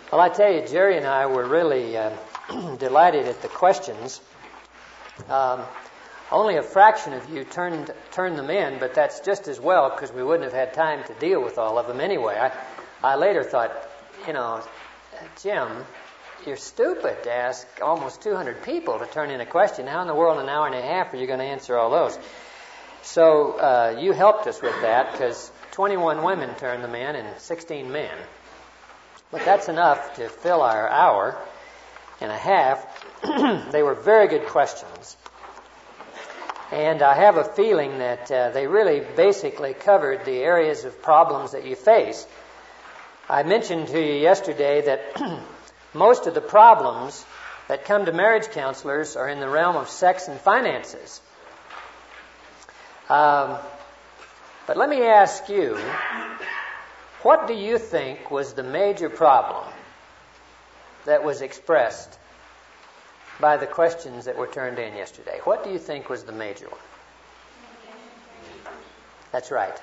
Well, I tell you, Jerry and I were really delighted at the questions. Only a fraction of you turned them in, but that's just as well because we wouldn't have had time to deal with all of them anyway. I later thought, Jim, you're stupid to ask almost 200 people to turn in a question. How in the world in an hour and a half are you going to answer all those? So you helped us with that because 21 women turned them in and 16 men. But that's enough to fill our hour and a half. They were very good questions. And I have a feeling that they really basically covered the areas of problems that you face. I mentioned to you yesterday that most of the problems that come to marriage counselors are in the realm of sex and finances. But let me ask you, what do you think was the major problem that was expressed by the questions that were turned in yesterday? What do you think was the major one? That's right.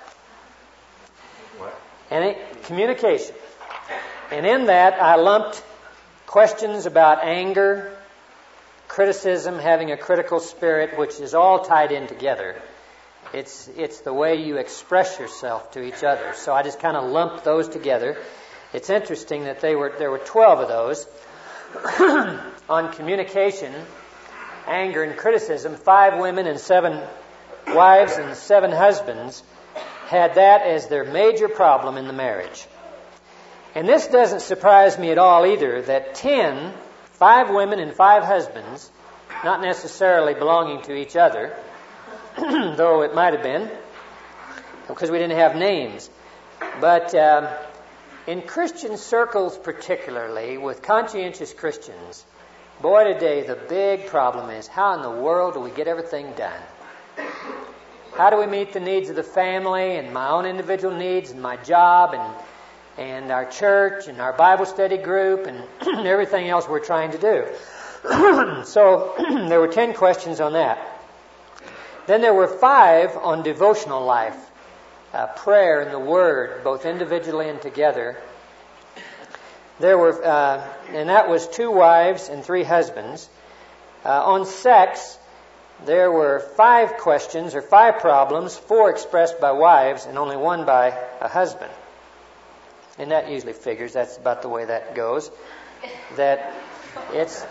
What? Communication. And in that, I lumped questions about anger, criticism, having a critical spirit, which is all tied in together. It's the way you express yourself to each other. So I just kind of lumped those together. It's interesting that there were 12 of those. On communication, anger, and criticism, 5 women and 7 wives and 7 husbands had that as their major problem in the marriage. And this doesn't surprise me at all either, that 5 women and 5 husbands, not necessarily belonging to each other, though it might have been, because we didn't have names. But in Christian circles particularly, with conscientious Christians, boy, today the big problem is, how in the world do we get everything done? How do we meet the needs of the family and my own individual needs and my job and our church and our Bible study group and everything else we're trying to do? So there were 10 questions on that. Then there were 5 on devotional life, prayer and the Word, both individually and together. There were, and that was 2 wives and 3 husbands. On sex, there were 5 questions or 5 problems, 4 expressed by wives and only 1 by a husband. And that usually figures, that's about the way that goes. That it's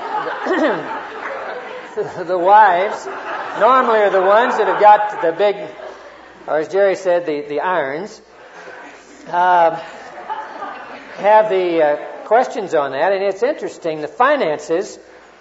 the wives normally are the ones that have got the big, or as Jerry said, the irons, have the questions on that. And it's interesting, the finances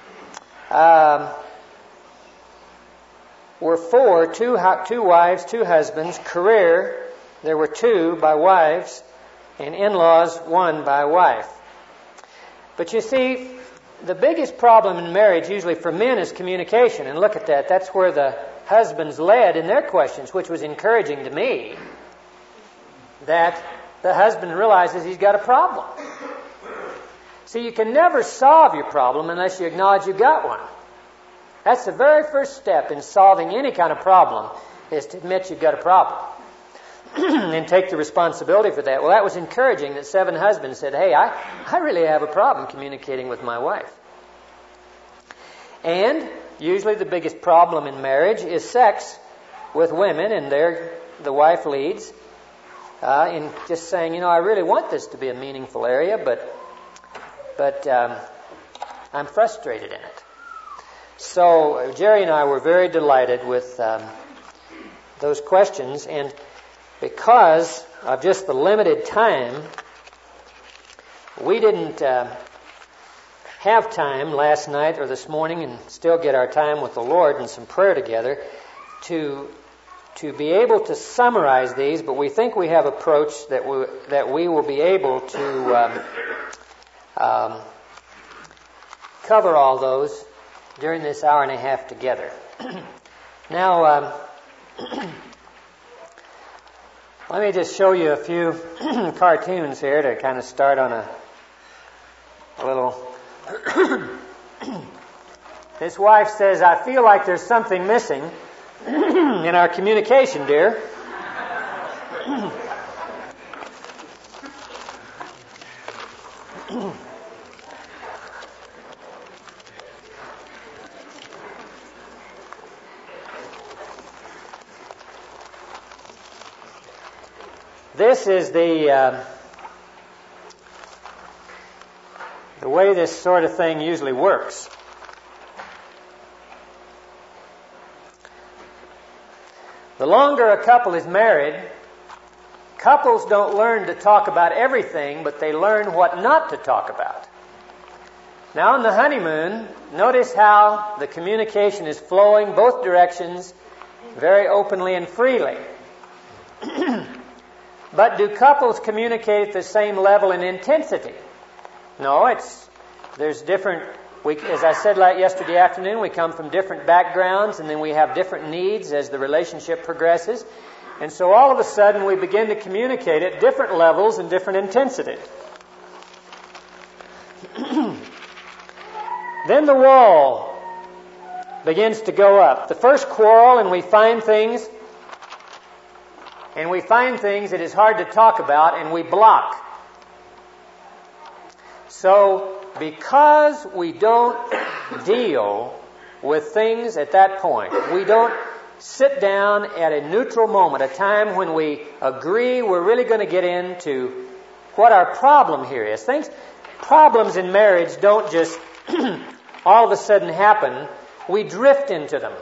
were 4, 2 wives, 2 husbands. Career, there were 2 by wives, and in-laws, 1 by wife. But you see, the biggest problem in marriage usually for men is communication. And look at that. That's where the husbands led in their questions, which was encouraging to me, that the husband realizes he's got a problem. See, you can never solve your problem unless you acknowledge you've got one. That's the very first step in solving any kind of problem, is to admit you've got a problem and take the responsibility for that. Well, that was encouraging that 7 husbands said, hey, I really have a problem communicating with my wife. And usually the biggest problem in marriage is sex with women, and the wife leads in just saying, I really want this to be a meaningful area, but I'm frustrated in it. So Jerry and I were very delighted with those questions, and because of just the limited time, we didn't have time last night or this morning, and still get our time with the Lord and some prayer together, to be able to summarize these, but we think we have approach that we will be able to cover all those during this hour and a half together. Now, let me just show you a few cartoons here to kind of start on a little... This wife says, I feel like there's something missing in our communication, dear. This is the way this sort of thing usually works. The longer a couple is married, couples don't learn to talk about everything, but they learn what not to talk about. Now, on the honeymoon, notice how the communication is flowing both directions very openly and freely. But do couples communicate at the same level in intensity? No, there's different. As I said yesterday afternoon, we come from different backgrounds, and then we have different needs as the relationship progresses. And so all of a sudden we begin to communicate at different levels and different intensity. Then the wall begins to go up. The first quarrel, and we find things that is hard to talk about, and we block. So, because we don't deal with things at that point, we don't sit down at a neutral moment, a time when we agree we're really going to get into what our problem here is. Problems in marriage don't just all of a sudden happen. We drift into them.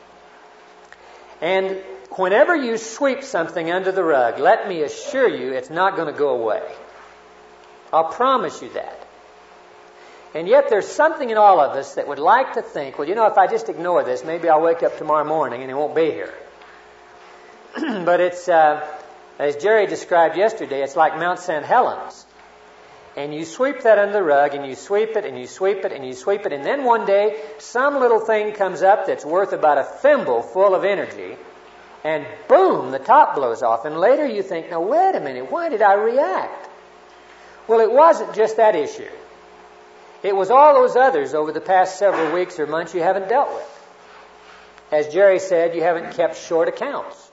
And whenever you sweep something under the rug, let me assure you it's not going to go away. I'll promise you that. And yet there's something in all of us that would like to think, well, if I just ignore this, maybe I'll wake up tomorrow morning and it won't be here. But it's, as Jerry described yesterday, it's like Mount St. Helens. And you sweep that under the rug, and you sweep it, and you sweep it, and you sweep it, and then one day some little thing comes up that's worth about a thimble full of energy, and boom, the top blows off. And later you think, now wait a minute, why did I react? Well, it wasn't just that issue. It was all those others over the past several weeks or months you haven't dealt with. As Jerry said, you haven't kept short accounts.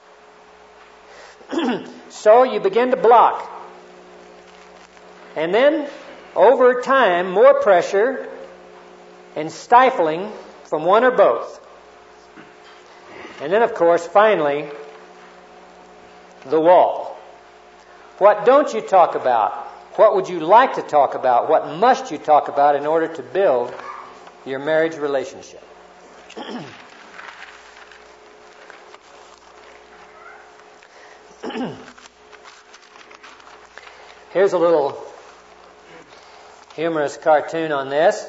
So you begin to block. And then, over time, more pressure and stifling from one or both. And then, of course, finally, the wall. What don't you talk about? What would you like to talk about? What must you talk about in order to build your marriage relationship? Here's a little humorous cartoon on this.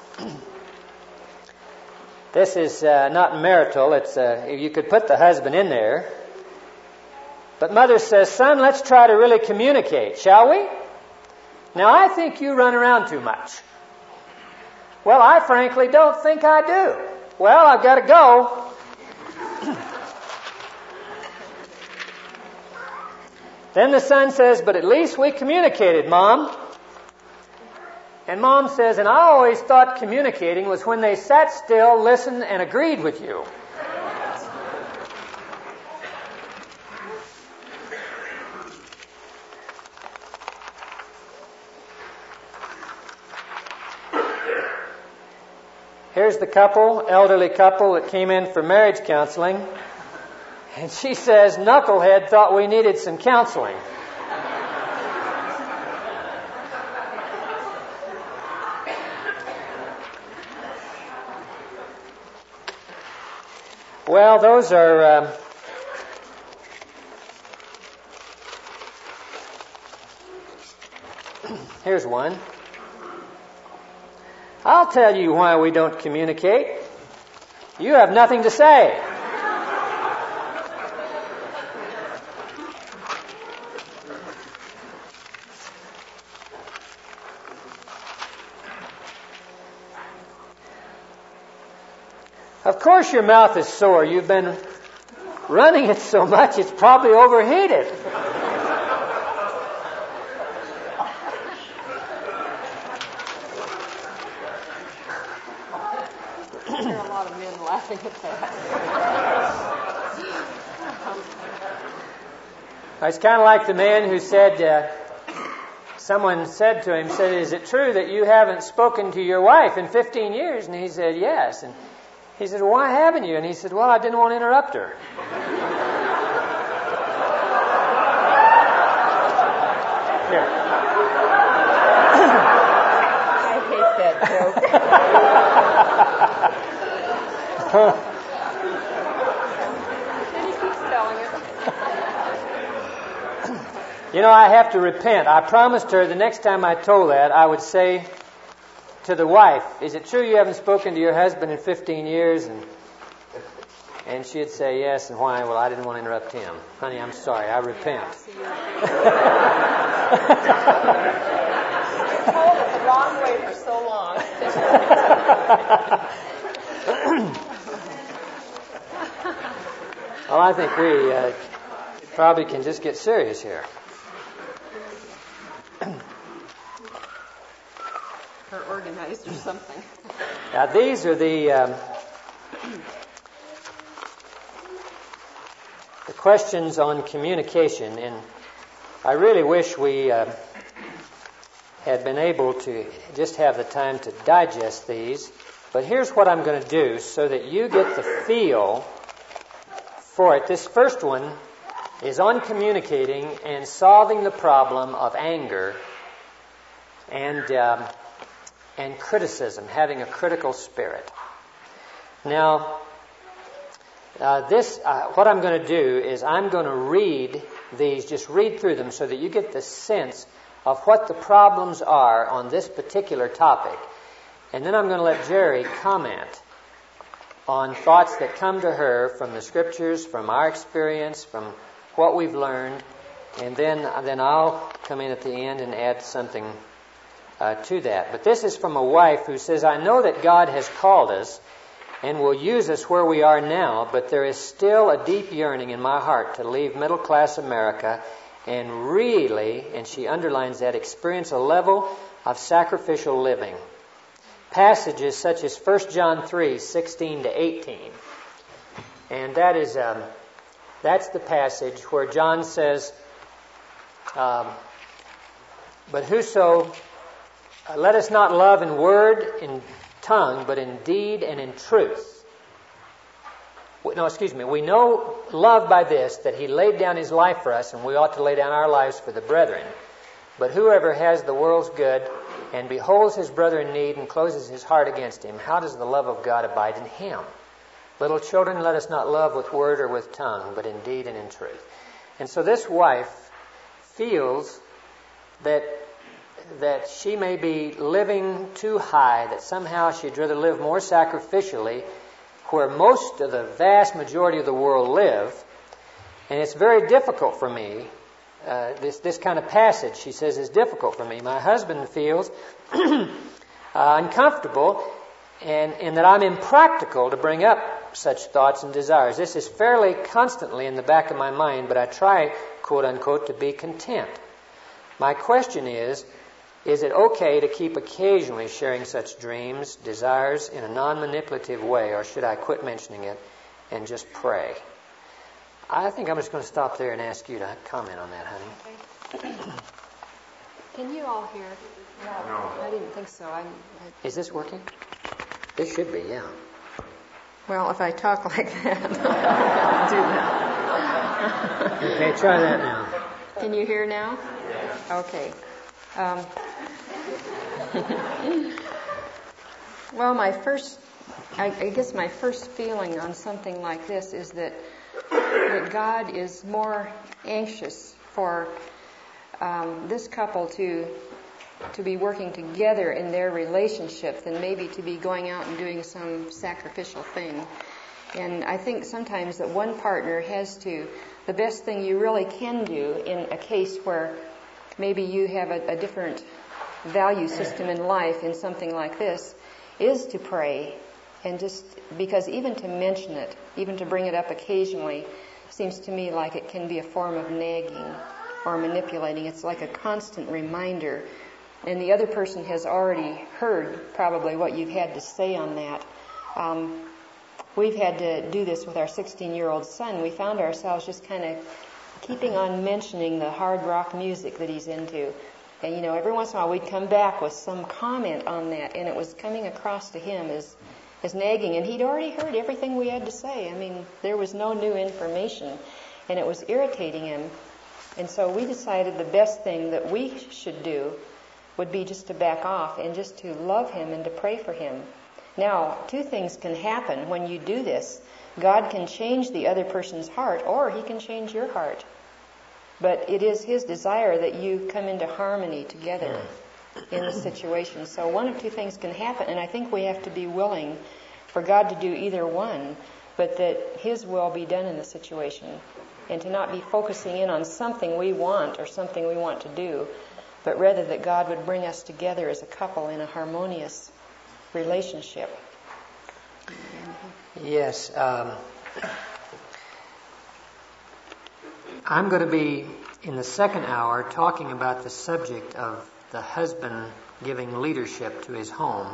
This is not marital. It's you could put the husband in there. But mother says, son, let's try to really communicate, shall we? Now, I think you run around too much. Well, I frankly don't think I do. Well, I've got to go. Then the son says, but at least we communicated, Mom. And Mom says, and I always thought communicating was when they sat still, listened, and agreed with you. Here's the elderly couple that came in for marriage counseling. And she says, Knucklehead thought we needed some counseling. Well, those are... Here's one. I'll tell you why we don't communicate. You have nothing to say. Of course your mouth is sore. You've been running it so much it's probably overheated. There are a lot of men laughing at that. It's kind of like the man who said someone said to him, is it true that you haven't spoken to your wife in 15 years? And he said, yes. And he said, well, why haven't you? And he said, well, I didn't want to interrupt her. Here. I hate that joke. And he keeps telling it. You know, I have to repent. I promised her the next time I told that, I would say to the wife, is it true you haven't spoken to your husband in 15 years? And she'd say yes. And why? Well, I didn't want to interrupt him. Honey, I'm sorry. I repent. You told it the wrong way for so long. Well, I think we probably can just get serious here. Or organized or something. Now, these are the questions on communication, and I really wish we had been able to just have the time to digest these. But here's what I'm going to do so that you get the feel for it. This first one is on communicating and solving the problem of anger and criticism, having a critical spirit. Now, what I'm going to do is I'm going to read these, just read through them so that you get the sense of what the problems are on this particular topic. And then I'm going to let Jerry comment on thoughts that come to her from the Scriptures, from our experience, from what we've learned. And then I'll come in at the end and add something to that. But this is from a wife who says, I know that God has called us and will use us where we are now, but there is still a deep yearning in my heart to leave middle-class America and really, and she underlines that, experience a level of sacrificial living. Passages such as 1 John 3, 16 to 18. And that is, that's the passage where John says, but whoso, let us not love in word, in tongue, but in deed and in truth. We know love by this, that He laid down His life for us, and we ought to lay down our lives for the brethren. But whoever has the world's good and beholds his brother in need and closes his heart against him, how does the love of God abide in him? Little children, let us not love with word or with tongue, but in deed and in truth. And so this wife feels that she may be living too high, that somehow she'd rather live more sacrificially where most of the vast majority of the world live. And it's very difficult for me. This kind of passage, she says, is difficult for me. My husband feels uncomfortable and that I'm impractical to bring up such thoughts and desires. This is fairly constantly in the back of my mind, but I try, quote unquote, to be content. My question is it okay to keep occasionally sharing such dreams, desires in a non-manipulative way, or should I quit mentioning it and just pray? I think I'm just going to stop there and ask you to comment on that, honey. Okay. Can you all hear? No. I didn't think so. Is this working? This should be, yeah. Well, if I talk like that, I'll do that. Okay, try that now. Can you hear now? Okay. Well, I guess my first feeling on something like this is that God is more anxious for this couple to be working together in their relationship than maybe to be going out and doing some sacrificial thing. And I think sometimes that one partner has to, the best thing you really can do in a case where maybe you have a different value system in life in something like this, is to pray. And just because even to mention it, even to bring it up occasionally, seems to me like it can be a form of nagging or manipulating. It's like a constant reminder. And the other person has already heard probably what you've had to say on that. We've had to do this with our 16-year-old son. We found ourselves just kind of keeping on mentioning the hard rock music that he's into. And, every once in a while we'd come back with some comment on that, and it was coming across to him as nagging. And he'd already heard everything we had to say. I mean, there was no new information, and it was irritating him. And so we decided the best thing that we should do would be just to back off and just to love him and to pray for him. Now, two things can happen when you do this. God can change the other person's heart, or he can change your heart. But it is his desire that you come into harmony together in the situation. So one of two things can happen, and I think we have to be willing for God to do either one, but that his will be done in the situation, and to not be focusing in on something we want or something we want to do, but rather that God would bring us together as a couple in a harmonious relationship. Yes. I'm going to be, in the second hour, talking about the subject of the husband giving leadership to his home.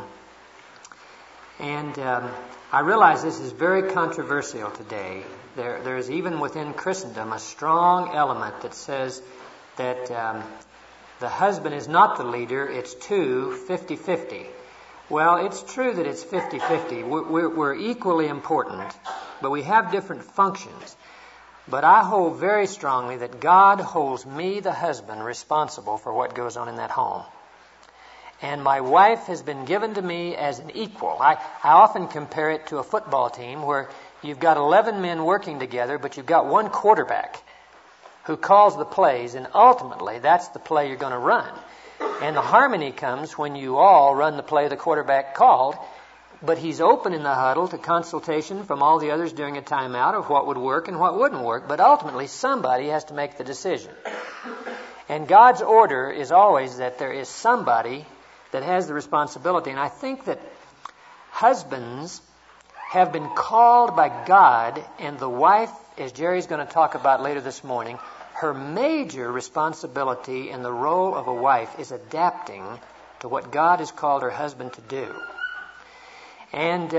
And I realize this is very controversial today. There is, even within Christendom, a strong element that says that the husband is not the leader, it's 50-50. Well, it's true that it's 50-50. We're equally important, but we have different functions. But I hold very strongly that God holds me, the husband, responsible for what goes on in that home. And my wife has been given to me as an equal. I often compare it to a football team where you've got 11 men working together, but you've got one quarterback who calls the plays, and ultimately that's the play you're going to run. And the harmony comes when you all run the play the quarterback called, but he's open in the huddle to consultation from all the others during a timeout of what would work and what wouldn't work. But ultimately, somebody has to make the decision. And God's order is always that there is somebody that has the responsibility. And I think that husbands have been called by God, and the wife, as Jerry's going to talk about later this morning, her major responsibility in the role of a wife is adapting to what God has called her husband to do. And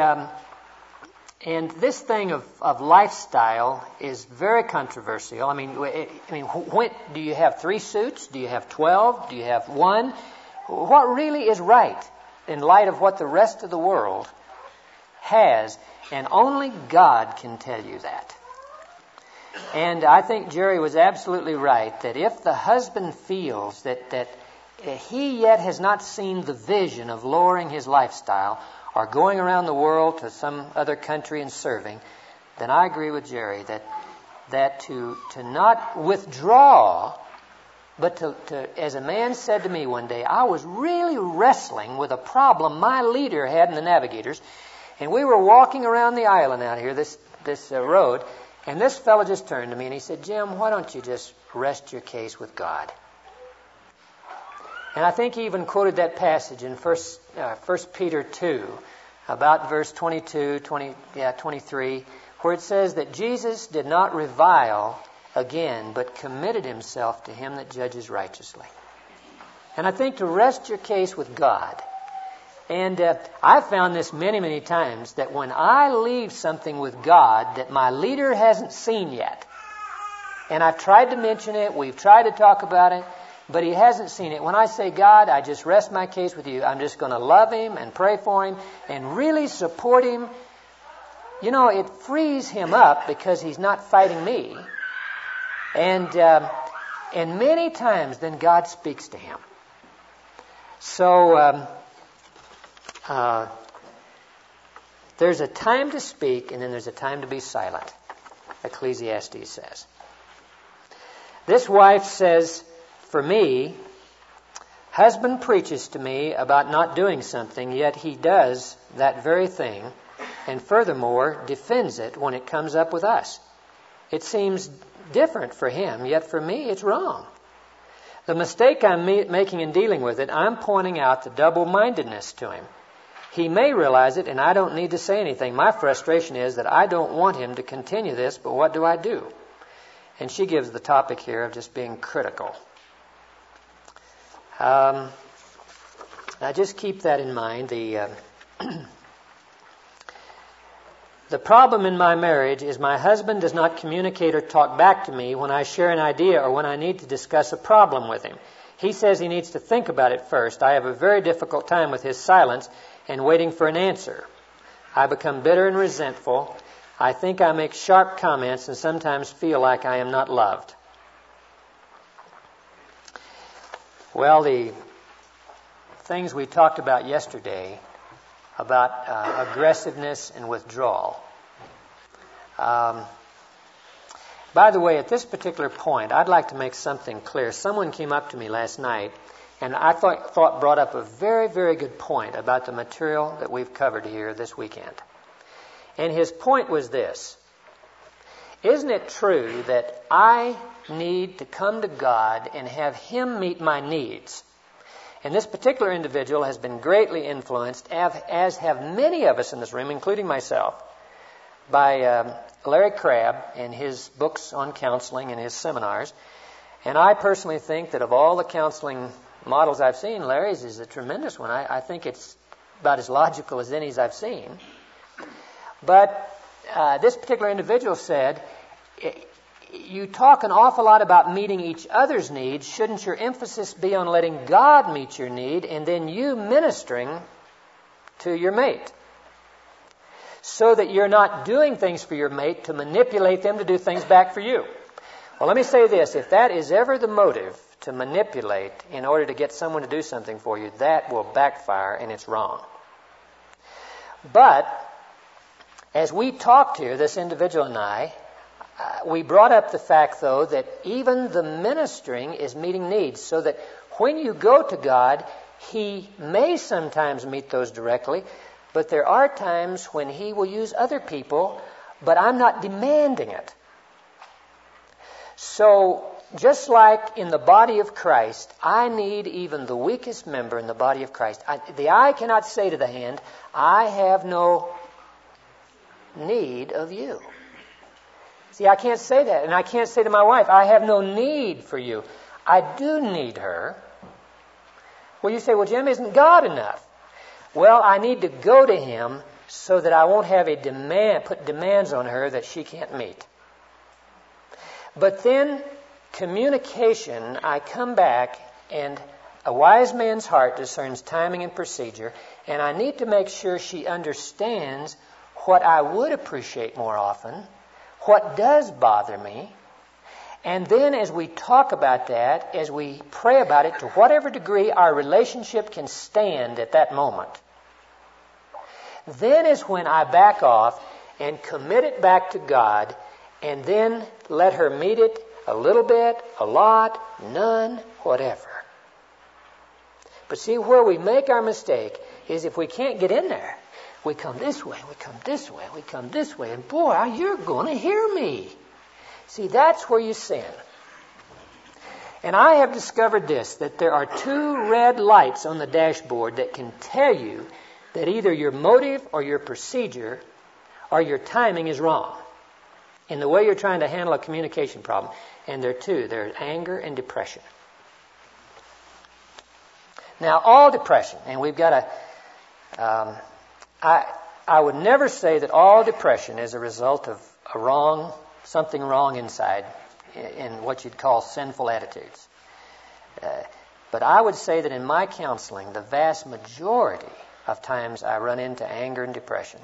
this thing of lifestyle is very controversial. I mean, when, do you have 3 suits? Do you have 12? Do you have 1? What really is right in light of what the rest of the world has? And only God can tell you that. And I think Jerry was absolutely right that if the husband feels that he yet has not seen the vision of lowering his lifestyle or going around the world to some other country and serving, then I agree with Jerry that to not withdraw, but to, as a man said to me one day, I was really wrestling with a problem my leader had in the Navigators, and we were walking around the island out here, this road, and this fellow just turned to me and he said, Jim, why don't you just rest your case with God? And I think he even quoted that passage in 1 Peter 2, about verse 23, where it says that Jesus did not revile again, but committed himself to him that judges righteously. And I think to rest your case with God. And I've found this many, many times, that when I leave something with God that my leader hasn't seen yet, and I've tried to mention it, we've tried to talk about it, but he hasn't seen it. When I say, God, I just rest my case with you, I'm just going to love him and pray for him and really support him. You know, it frees him up because he's not fighting me. And many times then God speaks to him. So there's a time to speak and then there's a time to be silent, Ecclesiastes says. This wife says, for me, husband preaches to me about not doing something, yet he does that very thing, and furthermore defends it when it comes up with us. It seems different for him, yet for me it's wrong. The mistake I'm making in dealing with it, I'm pointing out the double-mindedness to him. He may realize it, and I don't need to say anything. My frustration is that I don't want him to continue this, but what do I do? And she gives the topic here of just being critical. Now just keep that in mind. The problem in my marriage is my husband does not communicate or talk back to me when I share an idea or when I need to discuss a problem with him. He says he needs to think about it first. I have a very difficult time with his silence and waiting for an answer. I become bitter and resentful. I think I make sharp comments and sometimes feel like I am not loved. Well, the things we talked about yesterday about aggressiveness and withdrawal. By the way, at this particular point, I'd like to make something clear. Someone came up to me last night, and I thought brought up a very, very good point about the material that we've covered here this weekend. And his point was this: isn't it true that I need to come to God and have Him meet my needs? And this particular individual has been greatly influenced, as have many of us in this room, including myself, by Larry Crabb and his books on counseling and his seminars. And I personally think that of all the counseling models I've seen, Larry's is a tremendous one. I think it's about as logical as any I've seen. But this particular individual said, you talk an awful lot about meeting each other's needs. Shouldn't your emphasis be on letting God meet your need and then you ministering to your mate? So that you're not doing things for your mate to manipulate them to do things back for you. Well, let me say this. If that is ever the motive, to manipulate in order to get someone to do something for you, that will backfire and it's wrong. But as we talked here, this individual and I, we brought up the fact, though, that even the ministering is meeting needs, so that when you go to God, He may sometimes meet those directly, but there are times when He will use other people, but I'm not demanding it. So, just like in the body of Christ, I need even the weakest member in the body of Christ. The eye cannot say to the hand, I have no need of you. See, I can't say that. And I can't say to my wife, I have no need for you. I do need her. Well, you say, well, Jim, isn't God enough? Well, I need to go to Him so that I won't have put demands on her that she can't meet. But then, communication, I come back, and a wise man's heart discerns timing and procedure, and I need to make sure she understands what I would appreciate more often, what does bother me, and then as we talk about that, as we pray about it, to whatever degree our relationship can stand at that moment, then is when I back off and commit it back to God, and then let her meet it a little bit, a lot, none, whatever. But see, where we make our mistake is if we can't get in there. We come this way, we come this way, we come this way, and boy, you're going to hear me. See, that's where you sin. And I have discovered this, that there are two red lights on the dashboard that can tell you that either your motive or your procedure or your timing is wrong in the way you're trying to handle a communication problem. And there are two. There's anger and depression. Now, all depression, and we've got to... I would never say that all depression is a result of something wrong inside, in what you'd call sinful attitudes. But I would say that in my counseling, the vast majority of times I run into anger and depression.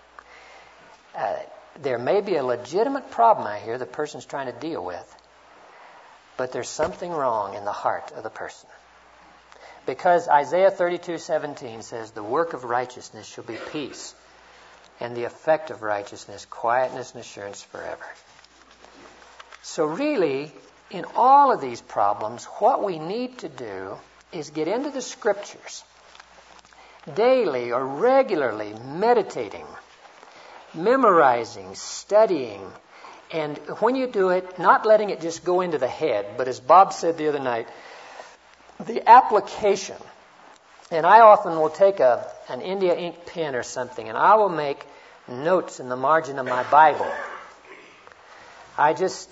There may be a legitimate problem I hear the person's trying to deal with, but there's something wrong in the heart of the person. Because Isaiah 32:17 says, the work of righteousness shall be peace, and the effect of righteousness, quietness and assurance forever. So really, in all of these problems, what we need to do is get into the Scriptures, daily or regularly meditating, memorizing, studying, and when you do it, not letting it just go into the head, but as Bob said the other night, the application. And I often will take an India ink pen or something, and I will make notes in the margin of my Bible. I just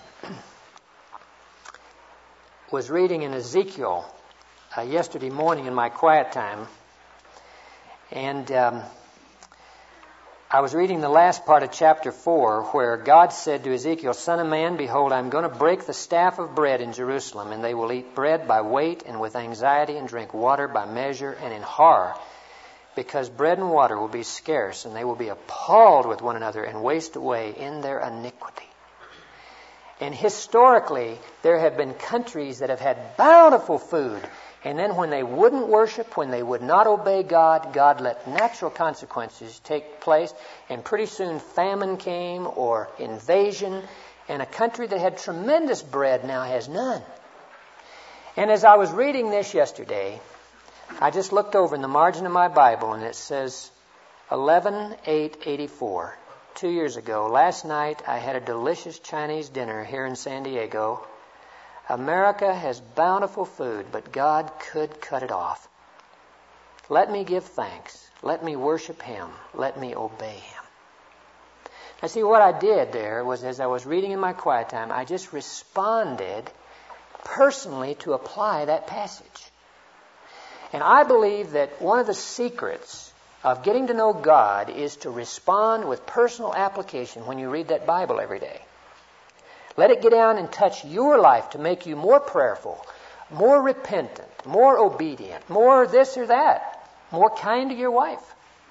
was reading in Ezekiel yesterday morning in my quiet time, and I was reading the last part of chapter 4 where God said to Ezekiel, Son of man, behold, I'm going to break the staff of bread in Jerusalem, and they will eat bread by weight and with anxiety, and drink water by measure and in horror, because bread and water will be scarce, and they will be appalled with one another and waste away in their iniquity. And historically, there have been countries that have had bountiful food, and then when they wouldn't worship, when they would not obey God, God let natural consequences take place, and pretty soon famine came or invasion, and a country that had tremendous bread now has none. And as I was reading this yesterday, I just looked over in the margin of my Bible, and it says 11/8/84. 2 years ago, last night, I had a delicious Chinese dinner here in San Diego. America has bountiful food, but God could cut it off. Let me give thanks. Let me worship Him. Let me obey Him. Now see, what I did there was, as I was reading in my quiet time, I just responded personally to apply that passage. And I believe that one of the secrets of getting to know God is to respond with personal application when you read that Bible every day. Let it get down and touch your life to make you more prayerful, more repentant, more obedient, more this or that, more kind to your wife.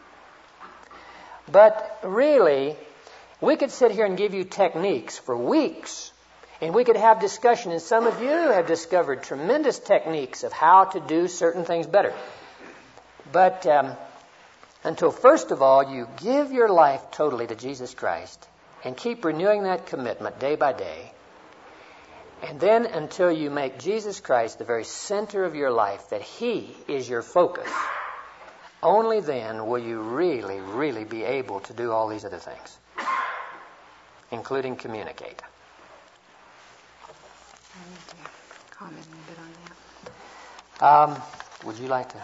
But really, we could sit here and give you techniques for weeks, and we could have discussion, and some of you have discovered tremendous techniques of how to do certain things better. But until, first of all, you give your life totally to Jesus Christ, and keep renewing that commitment day by day. And then until you make Jesus Christ the very center of your life, that He is your focus, only then will you really, really be able to do all these other things, including communicate. I need to comment a little bit on that. Would you like to?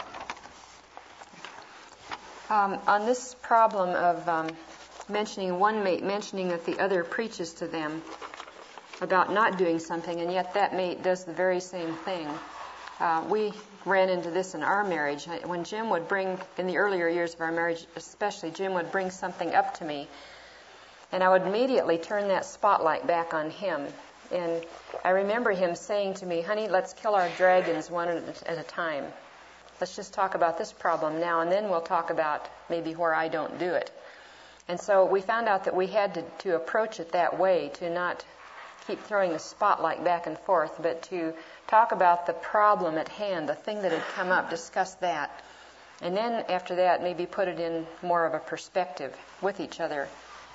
On this problem of mentioning one mate mentioning that the other preaches to them about not doing something, and yet that mate does the very same thing. We ran into this in our marriage. When Jim would bring, in the earlier years of our marriage especially, Jim would bring something up to me, and I would immediately turn that spotlight back on him. And I remember him saying to me, honey, let's kill our dragons one at a time. Let's just talk about this problem now, and then we'll talk about maybe where I don't do it. And so we found out that we had to approach it that way, to not keep throwing the spotlight back and forth, but to talk about the problem at hand, the thing that had come up, discuss that. And then after that, maybe put it in more of a perspective with each other.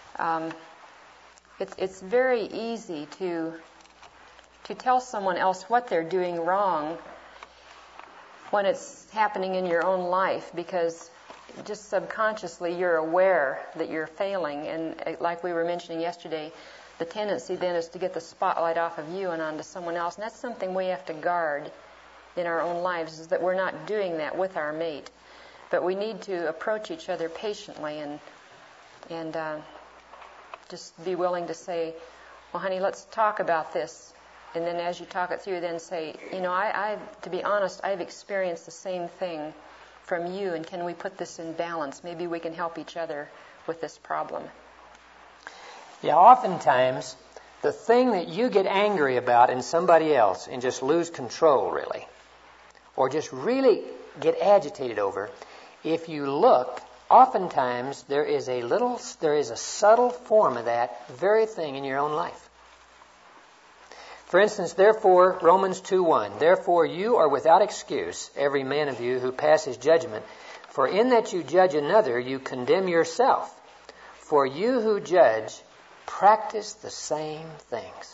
It's very easy to tell someone else what they're doing wrong when it's happening in your own life, because just subconsciously you're aware that you're failing. And like we were mentioning yesterday, the tendency then is to get the spotlight off of you and onto someone else. And that's something we have to guard in our own lives, is that we're not doing that with our mate. But we need to approach each other patiently and just be willing to say, well, honey, let's talk about this. And then as you talk it through, then say, I to be honest, I've experienced the same thing from you, and can we put this in balance? Maybe we can help each other with this problem. Yeah, oftentimes, the thing that you get angry about in somebody else and just lose control, really, or just really get agitated over, if you look, oftentimes there is a subtle form of that very thing in your own life. For instance, therefore, Romans 2:1, therefore you are without excuse, every man of you who passes judgment, for in that you judge another, you condemn yourself. For you who judge practice the same things.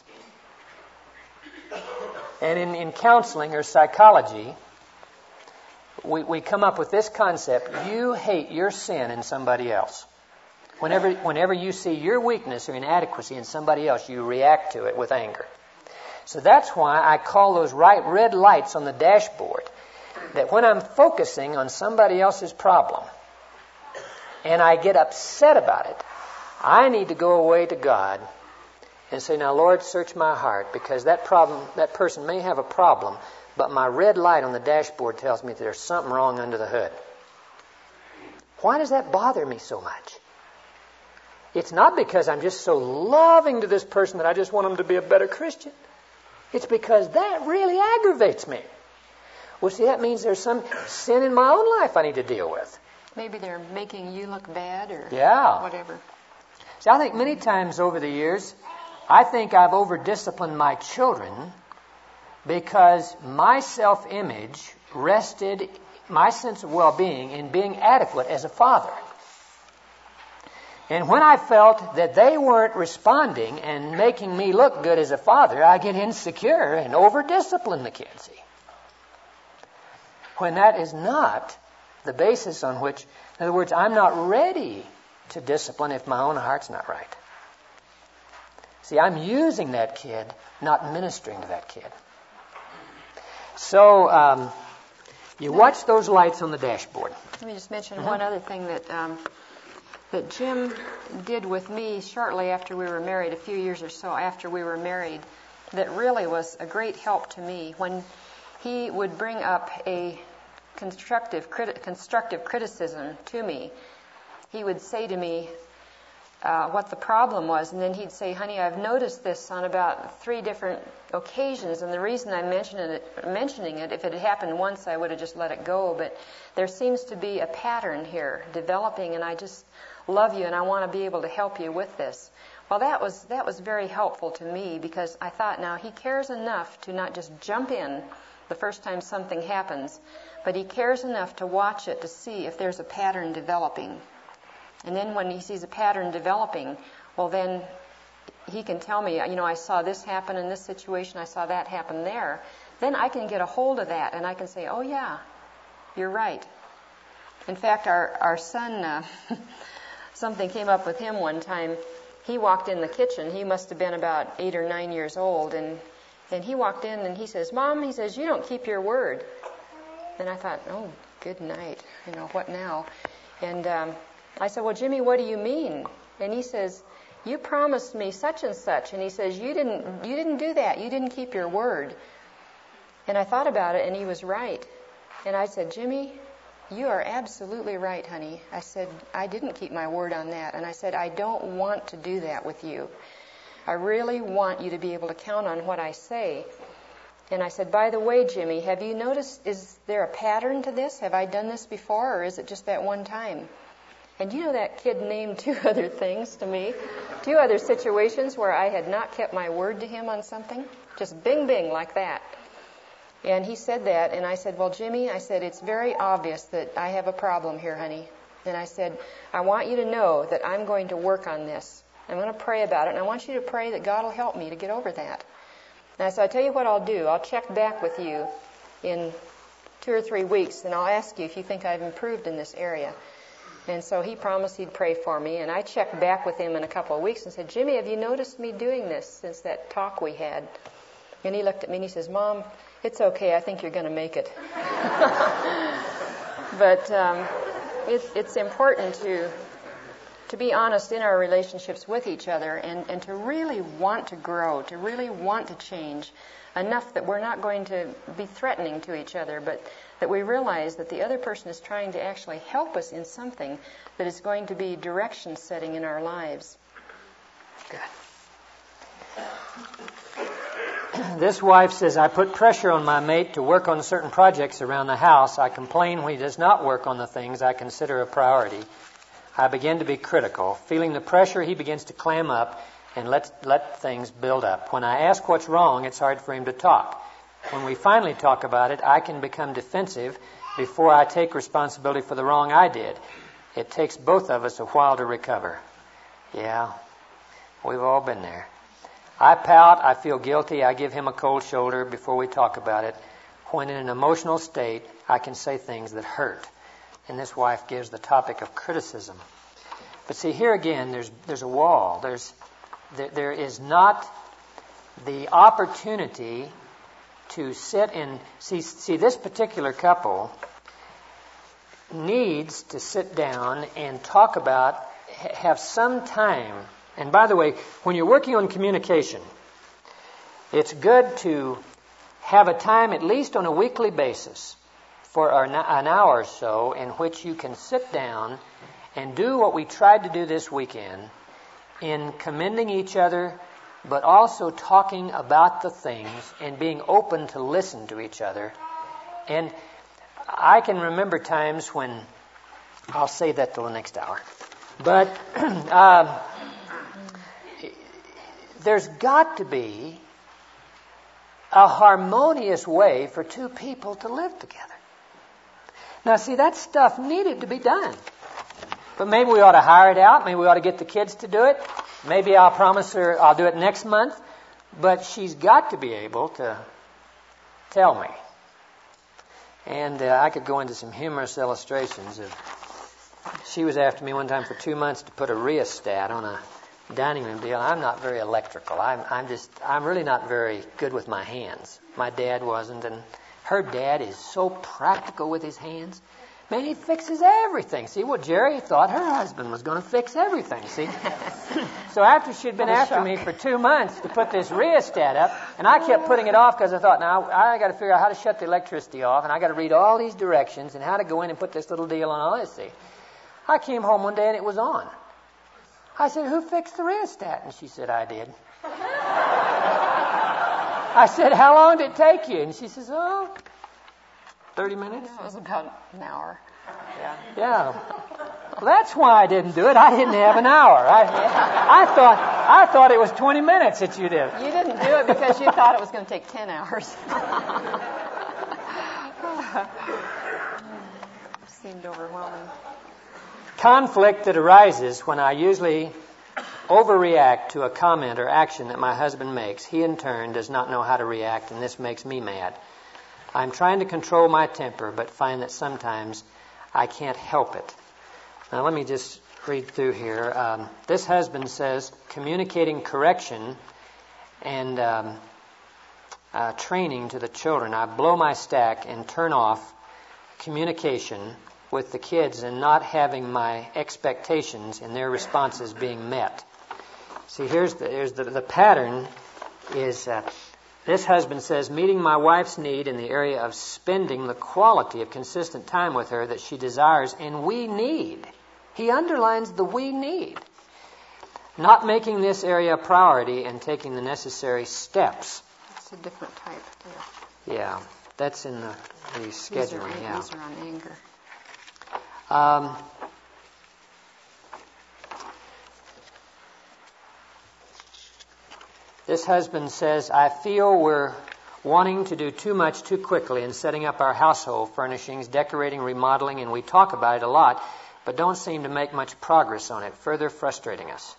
And in counseling or psychology, we come up with this concept: you hate your sin in somebody else. Whenever you see your weakness or inadequacy in somebody else, you react to it with anger. So that's why I call those red lights on the dashboard, that when I'm focusing on somebody else's problem and I get upset about it, I need to go away to God and say, now, Lord, search my heart, because that person may have a problem, but my red light on the dashboard tells me that there's something wrong under the hood. Why does that bother me so much? It's not because I'm just so loving to this person that I just want them to be a better Christian. It's because that really aggravates me. Well, see, that means there's some sin in my own life I need to deal with. Maybe they're making you look bad or whatever. See, I think many times over the years, I think I've over-disciplined my children because my self-image rested, my sense of well-being, in being adequate as a father. And when I felt that they weren't responding and making me look good as a father, I get insecure and over-discipline the kids. See? When that is not the basis on which, in other words, I'm not ready to discipline if my own heart's not right. See, I'm using that kid, not ministering to that kid. So, you watch those lights on the dashboard. Let me just mention one other thing that Jim did with me shortly after we were married, a few years or so after we were married, that really was a great help to me. When he would bring up a constructive criticism to me, he would say to me what the problem was, and then he'd say, honey, I've noticed this on about 3 different occasions, and the reason I'm mentioning it, if it had happened once, I would have just let it go, but there seems to be a pattern here developing, and I just love you, and I want to be able to help you with this. Well, that was very helpful to me, because I thought, now, he cares enough to not just jump in the first time something happens, but he cares enough to watch it to see if there's a pattern developing. And then when he sees a pattern developing, well, then he can tell me, I saw this happen in this situation, I saw that happen there. Then I can get a hold of that, and I can say, oh, yeah, you're right. In fact, our son, something came up with him one time. He walked in the kitchen. He must have been about 8 or 9 years old, and he walked in and he says, Mom, he says, you don't keep your word. And I thought, oh, good night. What now? And I said, well, Jimmy, what do you mean? And he says, you promised me such and such. And he says, you didn't do that. You didn't keep your word. And I thought about it, and he was right. And I said, Jimmy, you are absolutely right, honey. I said, I didn't keep my word on that. And I said, I don't want to do that with you. I really want you to be able to count on what I say. And I said, by the way, Jimmy, have you noticed, is there a pattern to this? Have I done this before, or is it just that one time? And that kid named 2 other things to me, 2 other situations where I had not kept my word to him on something. Just bing, bing, like that. And he said that, and I said, well, Jimmy, I said, it's very obvious that I have a problem here, honey. And I said, I want you to know that I'm going to work on this. I'm going to pray about it, and I want you to pray that God will help me to get over that. And I said, I'll tell you what I'll do. I'll check back with you in 2 or 3 weeks, and I'll ask you if you think I've improved in this area. And so he promised he'd pray for me, and I checked back with him in a couple of weeks and said, Jimmy, have you noticed me doing this since that talk we had? And he looked at me and he says, Mom, it's okay. I think you're going to make it. But it's important to be honest in our relationships with each other and to really want to grow, to really want to change enough that we're not going to be threatening to each other, but that we realize that the other person is trying to actually help us in something that is going to be direction setting in our lives. Good. This wife says, I put pressure on my mate to work on certain projects around the house. I complain when he does not work on the things I consider a priority. I begin to be critical. Feeling the pressure, he begins to clam up and let things build up. When I ask what's wrong, it's hard for him to talk. When we finally talk about it, I can become defensive before I take responsibility for the wrong I did. It takes both of us a while to recover. Yeah, we've all been there. I pout, I feel guilty, I give him a cold shoulder before we talk about it. When in an emotional state, I can say things that hurt. And this wife gives the topic of criticism. But see, here again, there's a wall. There is not the opportunity to sit and see this particular couple needs to sit down and talk about, have some time. And by the way, when you're working on communication, it's good to have a time, at least on a weekly basis, for an hour or so in which you can sit down and do what we tried to do this weekend, in commending each other, but also talking about the things and being open to listen to each other. And I can remember times when, I'll save that till the next hour, but there's got to be a harmonious way for two people to live together. Now, see, that stuff needed to be done. But maybe we ought to hire it out. Maybe we ought to get the kids to do it. Maybe I'll promise her I'll do it next month. But she's got to be able to tell me. And I could go into some humorous illustrations of... She was after me one time for 2 months to put a rheostat on a dining room deal. I'm not very electrical. I'm really not very good with my hands. My dad wasn't, and her dad is so practical with his hands. Man, he fixes everything. See, well, Jerry thought her husband was going to fix everything, see? So after she'd been after me for 2 months to put this rheostat up, and I kept putting it off because I thought, now, I got to figure out how to shut the electricity off, and I got to read all these directions and how to go in and put this little deal on all this, see? I came home one day and it was on. I said, who fixed the rheostat? And she said, I did. I said, how long did it take you? And she says, 30 minutes? It was about an hour. Yeah. Well, that's why I didn't do it. I didn't have an hour. I thought it was 20 minutes that you did. You didn't do it because you thought it was going to take 10 hours. Seemed overwhelming. Conflict that arises when I usually overreact to a comment or action that my husband makes. He, in turn, does not know how to react, and this makes me mad. I'm trying to control my temper, but find that sometimes I can't help it. Now, let me just read through here. This husband says, communicating correction and training to the children. I blow my stack and turn off communication with the kids and not having my expectations and their responses being met. See, here's the pattern is this husband says, meeting my wife's need in the area of spending the quality of consistent time with her that she desires and we need. He underlines the we need. Not making this area a priority and taking the necessary steps. It's a different type. Yeah, that's in the scheduling. These are on anger. This husband says, I feel we're wanting to do too much too quickly in setting up our household furnishings, decorating, remodeling, and we talk about it a lot, but don't seem to make much progress on it, further frustrating us.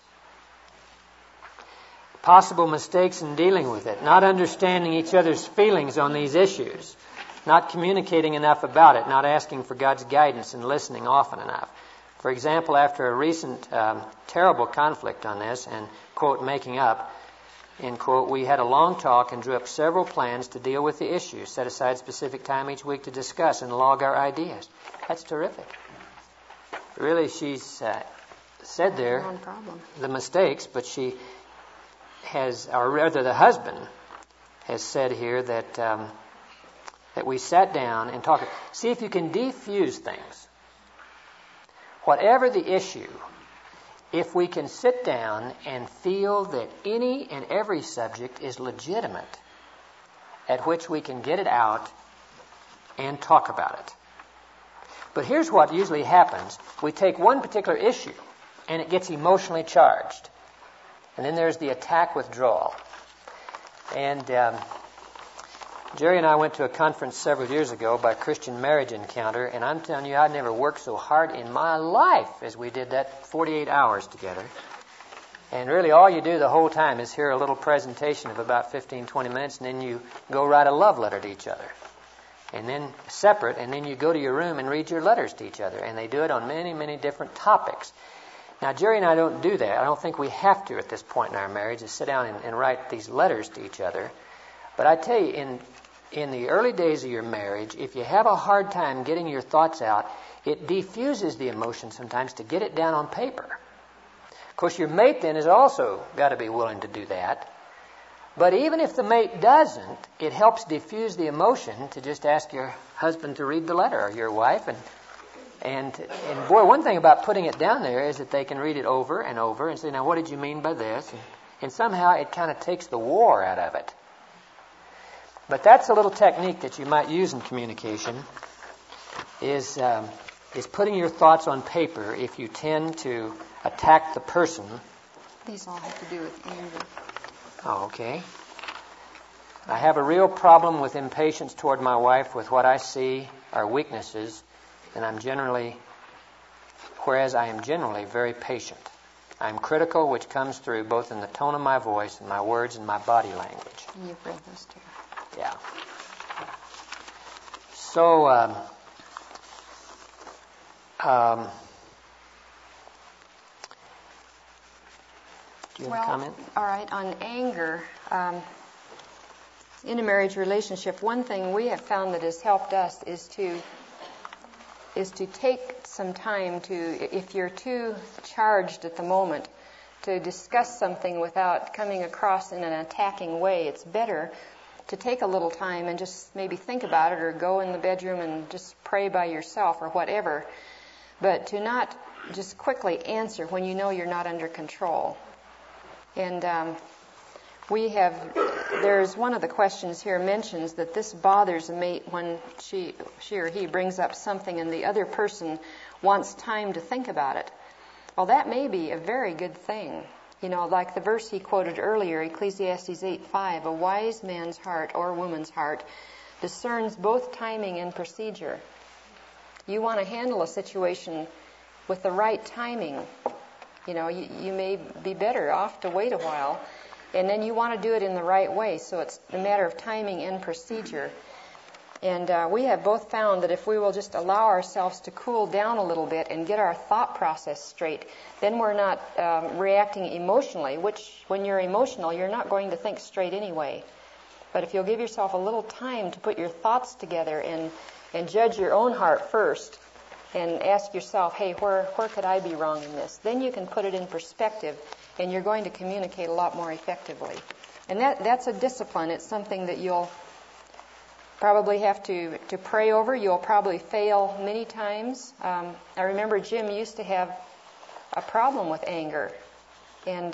Possible mistakes in dealing with it, not understanding each other's feelings on these issues, not communicating enough about it, not asking for God's guidance and listening often enough. For example, after a recent terrible conflict on this and, quote, making up, end quote, we had a long talk and drew up several plans to deal with the issue, set aside specific time each week to discuss and log our ideas. That's terrific. Really, she's said there the mistakes, but she has, or rather the husband has said here that that we sat down and talked. See if you can defuse things. Whatever the issue, if we can sit down and feel that any and every subject is legitimate, at which we can get it out and talk about it. But here's what usually happens. We take one particular issue and it gets emotionally charged. And then there's the attack withdrawal. And Jerry and I went to a conference several years ago by Christian Marriage Encounter, and I'm telling you, I'd never worked so hard in my life as we did that 48 hours together. And really all you do the whole time is hear a little presentation of about 15, 20 minutes, and then you go write a love letter to each other. And then separate, and then you go to your room and read your letters to each other. And they do it on many, many different topics. Now, Jerry and I don't do that. I don't think we have to at this point in our marriage, is sit down and write these letters to each other. But I tell you, in the early days of your marriage, if you have a hard time getting your thoughts out, it diffuses the emotion sometimes to get it down on paper. Of course, your mate then has also got to be willing to do that. But even if the mate doesn't, it helps diffuse the emotion to just ask your husband to read the letter, or your wife, and And boy, one thing about putting it down there is that they can read it over and over and say, now what did you mean by this? And somehow it kind of takes the war out of it. But that's a little technique that you might use in communication, is putting your thoughts on paper if you tend to attack the person. These all have to do with anger. Oh, okay. I have a real problem with impatience toward my wife with what I see are weaknesses, and whereas I am generally very patient. I am critical, which comes through both in the tone of my voice and my words and my body language. And you've read those too. Yeah. So, do you have a comment? All right. On anger, in a marriage relationship, one thing we have found that has helped us is to take some time to, if you're too charged at the moment, to discuss something without coming across in an attacking way. It's better to take a little time and just maybe think about it, or go in the bedroom and just pray by yourself or whatever, but to not just quickly answer when you know you're not under control. And there's one of the questions here mentions that this bothers a mate when she or he brings up something and the other person wants time to think about it. Well, that may be a very good thing. You know, like the verse he quoted earlier, Ecclesiastes 8:5, a wise man's heart or woman's heart discerns both timing and procedure. You want to handle a situation with the right timing. You know, you may be better off to wait a while, and then you want to do it in the right way. So it's a matter of timing and procedure. And we have both found that if we will just allow ourselves to cool down a little bit and get our thought process straight, then we're not reacting emotionally, which when you're emotional, you're not going to think straight anyway. But if you'll give yourself a little time to put your thoughts together and judge your own heart first and ask yourself, hey, where could I be wrong in this? Then you can put it in perspective and you're going to communicate a lot more effectively. And that's a discipline. It's something that you'll probably have to pray over. You'll probably fail many times. I remember Jim used to have a problem with anger. And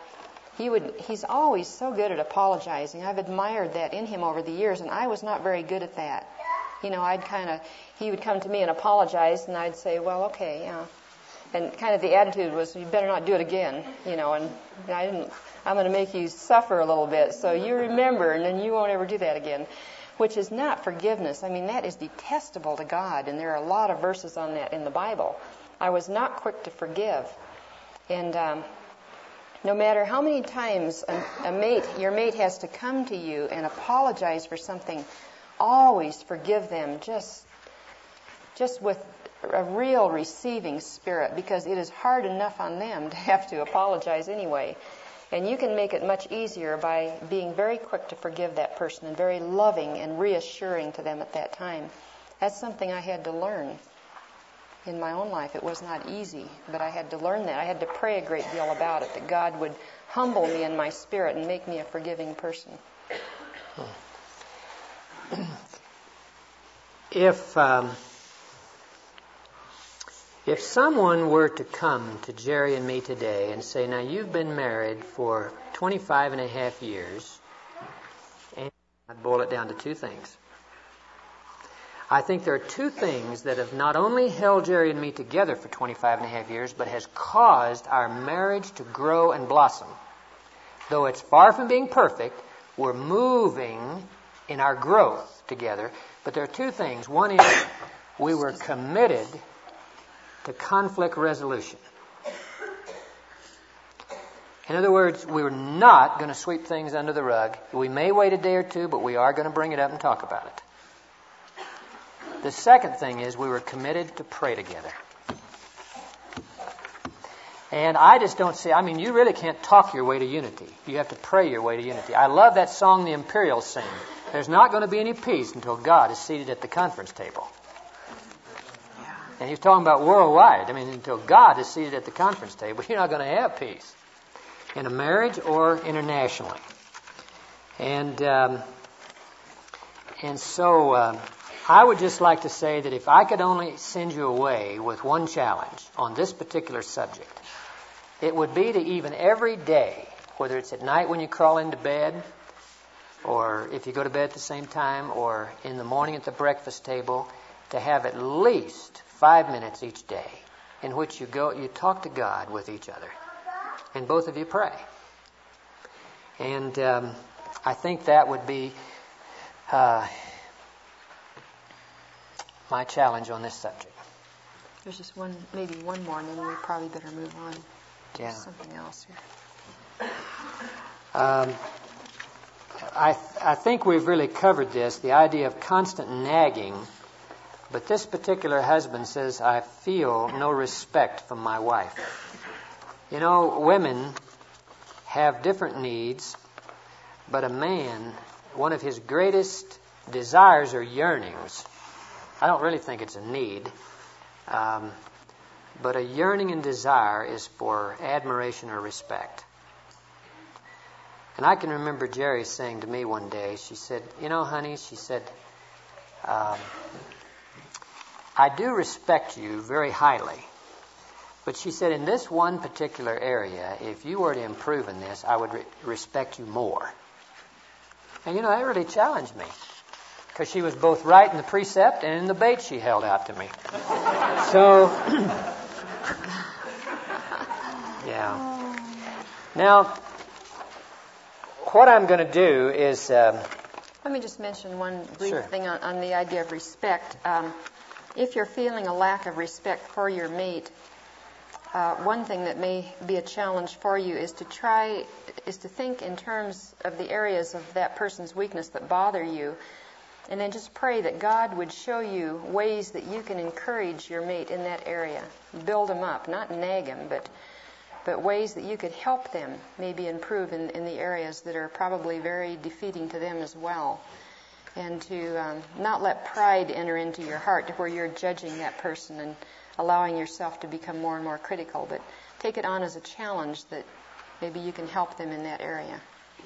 he's always so good at apologizing. I've admired that in him over the years, and I was not very good at that. You know, he would come to me and apologize, and I'd say, well, okay, yeah. And kind of the attitude was, you better not do it again, you know, and I'm going to make you suffer a little bit, so you remember, and then you won't ever do that again, which is not forgiveness. I mean, that is detestable to God, and there are a lot of verses on that in the Bible. I was not quick to forgive. And no matter how many times your mate has to come to you and apologize for something, always forgive them just with a real receiving spirit, because it is hard enough on them to have to apologize anyway. And you can make it much easier by being very quick to forgive that person and very loving and reassuring to them at that time. That's something I had to learn in my own life. It was not easy, but I had to learn that. I had to pray a great deal about it, that God would humble me in my spirit and make me a forgiving person. If someone were to come to Jerry and me today and say, now you've been married for 25 and a half years, and I'd boil it down to two things. I think there are two things that have not only held Jerry and me together for 25 and a half years, but has caused our marriage to grow and blossom. Though it's far from being perfect, we're moving in our growth together. But there are two things. One is we were committed to conflict resolution. In other words, we were not going to sweep things under the rug. We may wait a day or two, but we are going to bring it up and talk about it. The second thing is we were committed to pray together. And I just don't see, you really can't talk your way to unity. You have to pray your way to unity. I love that song the Imperials sing. There's not going to be any peace until God is seated at the conference table. And he's talking about worldwide. Until God is seated at the conference table, you're not going to have peace in a marriage or internationally. And so I would just like to say that if I could only send you away with one challenge on this particular subject, it would be to even every day, whether it's at night when you crawl into bed, or if you go to bed at the same time, or in the morning at the breakfast table, to have at least 5 minutes each day in which you talk to God with each other, and both of you pray. And I think that would be my challenge on this subject. There's just maybe one more, and then we probably better move on to something else here. I think we've really covered this, the idea of constant nagging, but this particular husband says, I feel no respect from my wife. You know, women have different needs, but a man, one of his greatest desires or yearnings, I don't really think it's a need, but a yearning and desire is for admiration or respect. And I can remember Jerry saying to me one day, she said, you know, honey, she said, I do respect you very highly, but she said, in this one particular area, if you were to improve in this, I would respect you more. And, you know, that really challenged me, because she was both right in the precept and in the bait she held out to me. So, yeah. Now, what I'm going to do is... Let me just mention one brief thing on the idea of respect. If you're feeling a lack of respect for your mate, one thing that may be a challenge for you is to think in terms of the areas of that person's weakness that bother you, and then just pray that God would show you ways that you can encourage your mate in that area, build them up, not nag them, but ways that you could help them maybe improve in the areas that are probably very defeating to them as well. And to not let pride enter into your heart to where you're judging that person and allowing yourself to become more and more critical, but take it on as a challenge that maybe you can help them in that area.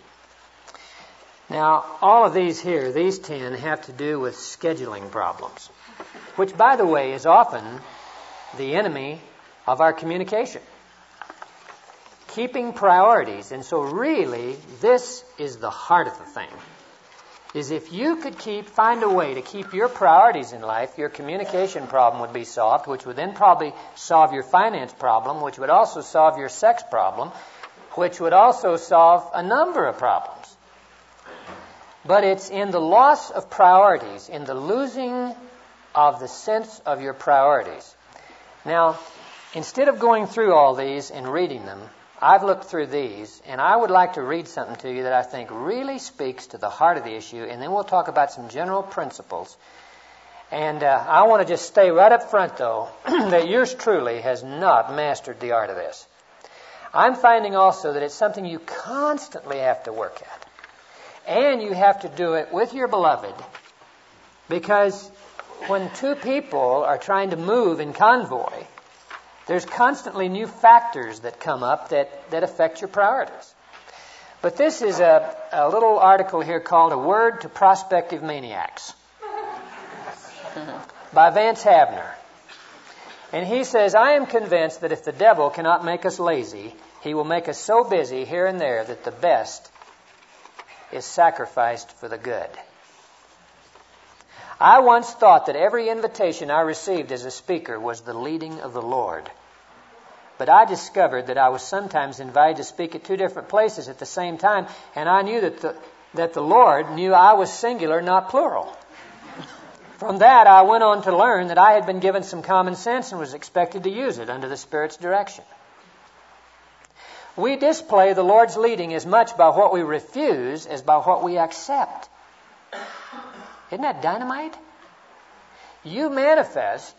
Now, all of these here, these 10, have to do with scheduling problems, which, by the way, is often the enemy of our communication. Keeping priorities. And so really, this is the heart of the thing, is if you could find a way to keep your priorities in life, your communication problem would be solved, which would then probably solve your finance problem, which would also solve your sex problem, which would also solve a number of problems. But it's in the loss of priorities, in the losing of the sense of your priorities. Now, instead of going through all these and reading them, I've looked through these, and I would like to read something to you that I think really speaks to the heart of the issue, and then we'll talk about some general principles. And I want to just stay right up front, though, that yours truly has not mastered the art of this. I'm finding also that it's something you constantly have to work at. And you have to do it with your beloved, because when two people are trying to move in convoy, there's constantly new factors that come up that affect your priorities. But this is a little article here called A Word to Prospective Maniacs by Vance Havner. And he says, I am convinced that if the devil cannot make us lazy, he will make us so busy here and there that the best is sacrificed for the good. I once thought that every invitation I received as a speaker was the leading of the Lord. But I discovered that I was sometimes invited to speak at two different places at the same time, and I knew that the Lord knew I was singular, not plural. From that, I went on to learn that I had been given some common sense and was expected to use it under the Spirit's direction. We display the Lord's leading as much by what we refuse as by what we accept. Isn't that dynamite? You manifest.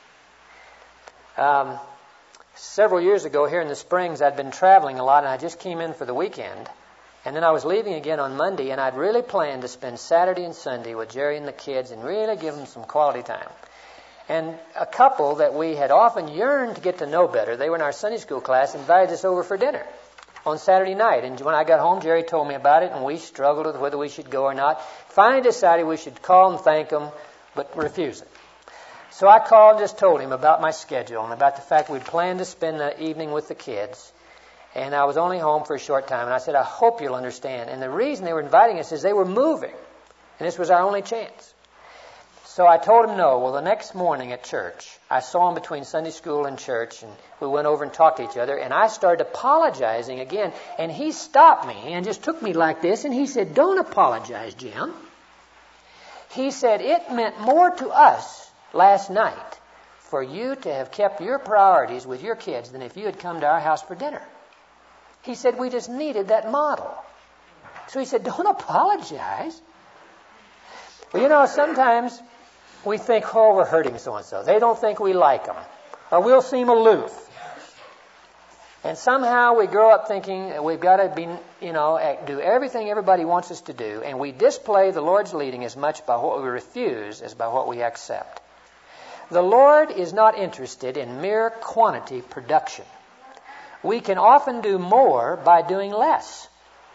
Several years ago here in the Springs, I'd been traveling a lot, and I just came in for the weekend. And then I was leaving again on Monday, and I'd really planned to spend Saturday and Sunday with Jerry and the kids and really give them some quality time. And a couple that we had often yearned to get to know better, they were in our Sunday school class, invited us over for dinner on Saturday night. And when I got home, Jerry told me about it, and we struggled with whether we should go or not. Finally decided we should call and thank them but refusing. So I called and just told him about my schedule and about the fact we'd planned to spend the evening with the kids. And I was only home for a short time. And I said, I hope you'll understand. And the reason they were inviting us is they were moving. And this was our only chance. So I told him no. Well, the next morning at church, I saw him between Sunday school and church. And we went over and talked to each other. And I started apologizing again. And he stopped me and just took me like this. And he said, don't apologize, Jim. He said, it meant more to us last night for you to have kept your priorities with your kids than if you had come to our house for dinner. He said, we just needed that model. So he said, don't apologize. Well, you know, sometimes we think, oh, we're hurting so-and-so. They don't think we like them. Or we'll seem aloof. And somehow we grow up thinking that we've got to be, do everything everybody wants us to do. And we display the Lord's leading as much by what we refuse as by what we accept. The Lord is not interested in mere quantity production. We can often do more by doing less.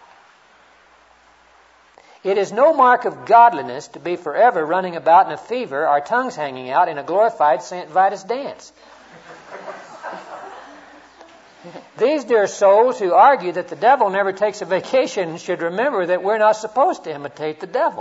It is no mark of godliness to be forever running about in a fever, our tongues hanging out in a glorified St. Vitus dance. These dear souls who argue that the devil never takes a vacation should remember that we're not supposed to imitate the devil.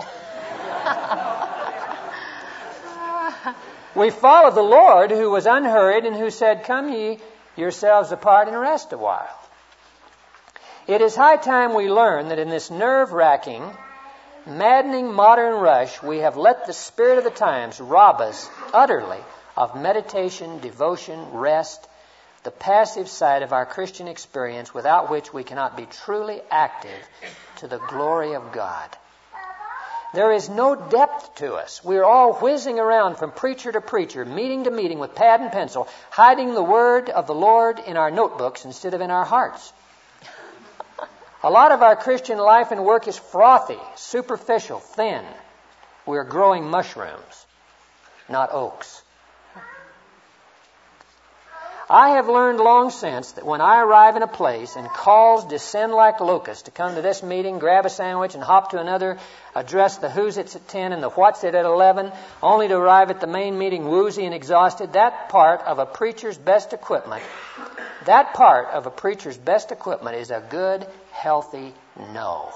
We follow the Lord who was unhurried and who said, come ye yourselves apart and rest a while. It is high time we learn that in this nerve-wracking, maddening modern rush, we have let the spirit of the times rob us utterly of meditation, devotion, rest, the passive side of our Christian experience without which we cannot be truly active to the glory of God. There is no depth to us. We are all whizzing around from preacher to preacher, meeting to meeting with pad and pencil, hiding the word of the Lord in our notebooks instead of in our hearts. A lot of our Christian life and work is frothy, superficial, thin. We are growing mushrooms, not oaks. I have learned long since that when I arrive in a place and calls descend like locusts to come to this meeting, grab a sandwich and hop to another, address the who's it's at 10 and the what's it at 11, only to arrive at the main meeting woozy and exhausted, that part of a preacher's best equipment is a good, healthy no.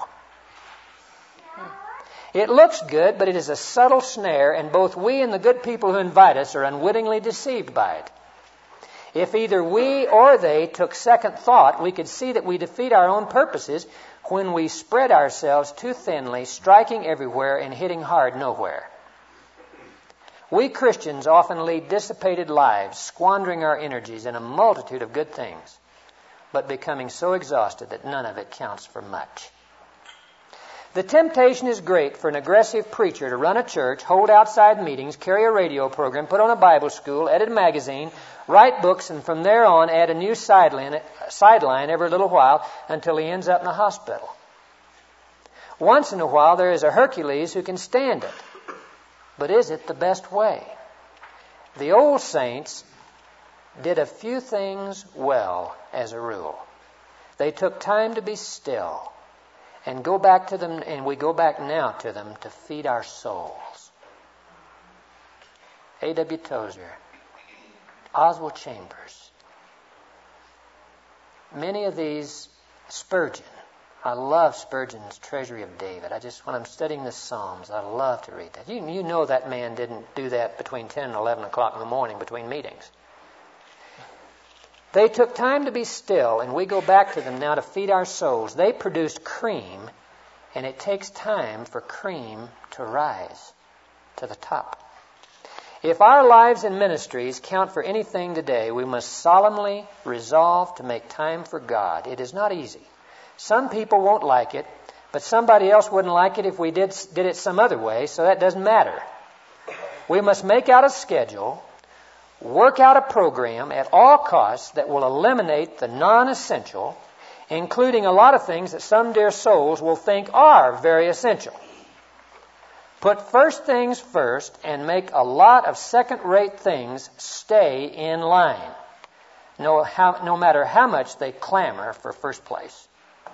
It looks good, but it is a subtle snare, and both we and the good people who invite us are unwittingly deceived by it. If either we or they took second thought, we could see that we defeat our own purposes when we spread ourselves too thinly, striking everywhere and hitting hard nowhere. We Christians often lead dissipated lives, squandering our energies in a multitude of good things, but becoming so exhausted that none of it counts for much. The temptation is great for an aggressive preacher to run a church, hold outside meetings, carry a radio program, put on a Bible school, edit a magazine, write books, and from there on add a new sideline every little while until he ends up in the hospital. Once in a while there is a Hercules who can stand it. But is it the best way? The old saints did a few things well as a rule. They took time to be still. And go back to them, and we go back now to them to feed our souls. A.W. Tozer, Oswald Chambers, many of these, Spurgeon. I love Spurgeon's Treasury of David. When I'm studying the Psalms, I love to read that. You know that man didn't do that between 10 and 11 o'clock in the morning between meetings. They took time to be still, and we go back to them now to feed our souls. They produced cream, and it takes time for cream to rise to the top. If our lives and ministries count for anything today, we must solemnly resolve to make time for God. It is not easy. Some people won't like it, but somebody else wouldn't like it if we did it some other way, so that doesn't matter. We must make out a schedule, work out a program at all costs that will eliminate the non-essential, including a lot of things that some dear souls will think are very essential. Put first things first and make a lot of second-rate things stay in line, no matter how much they clamor for first place.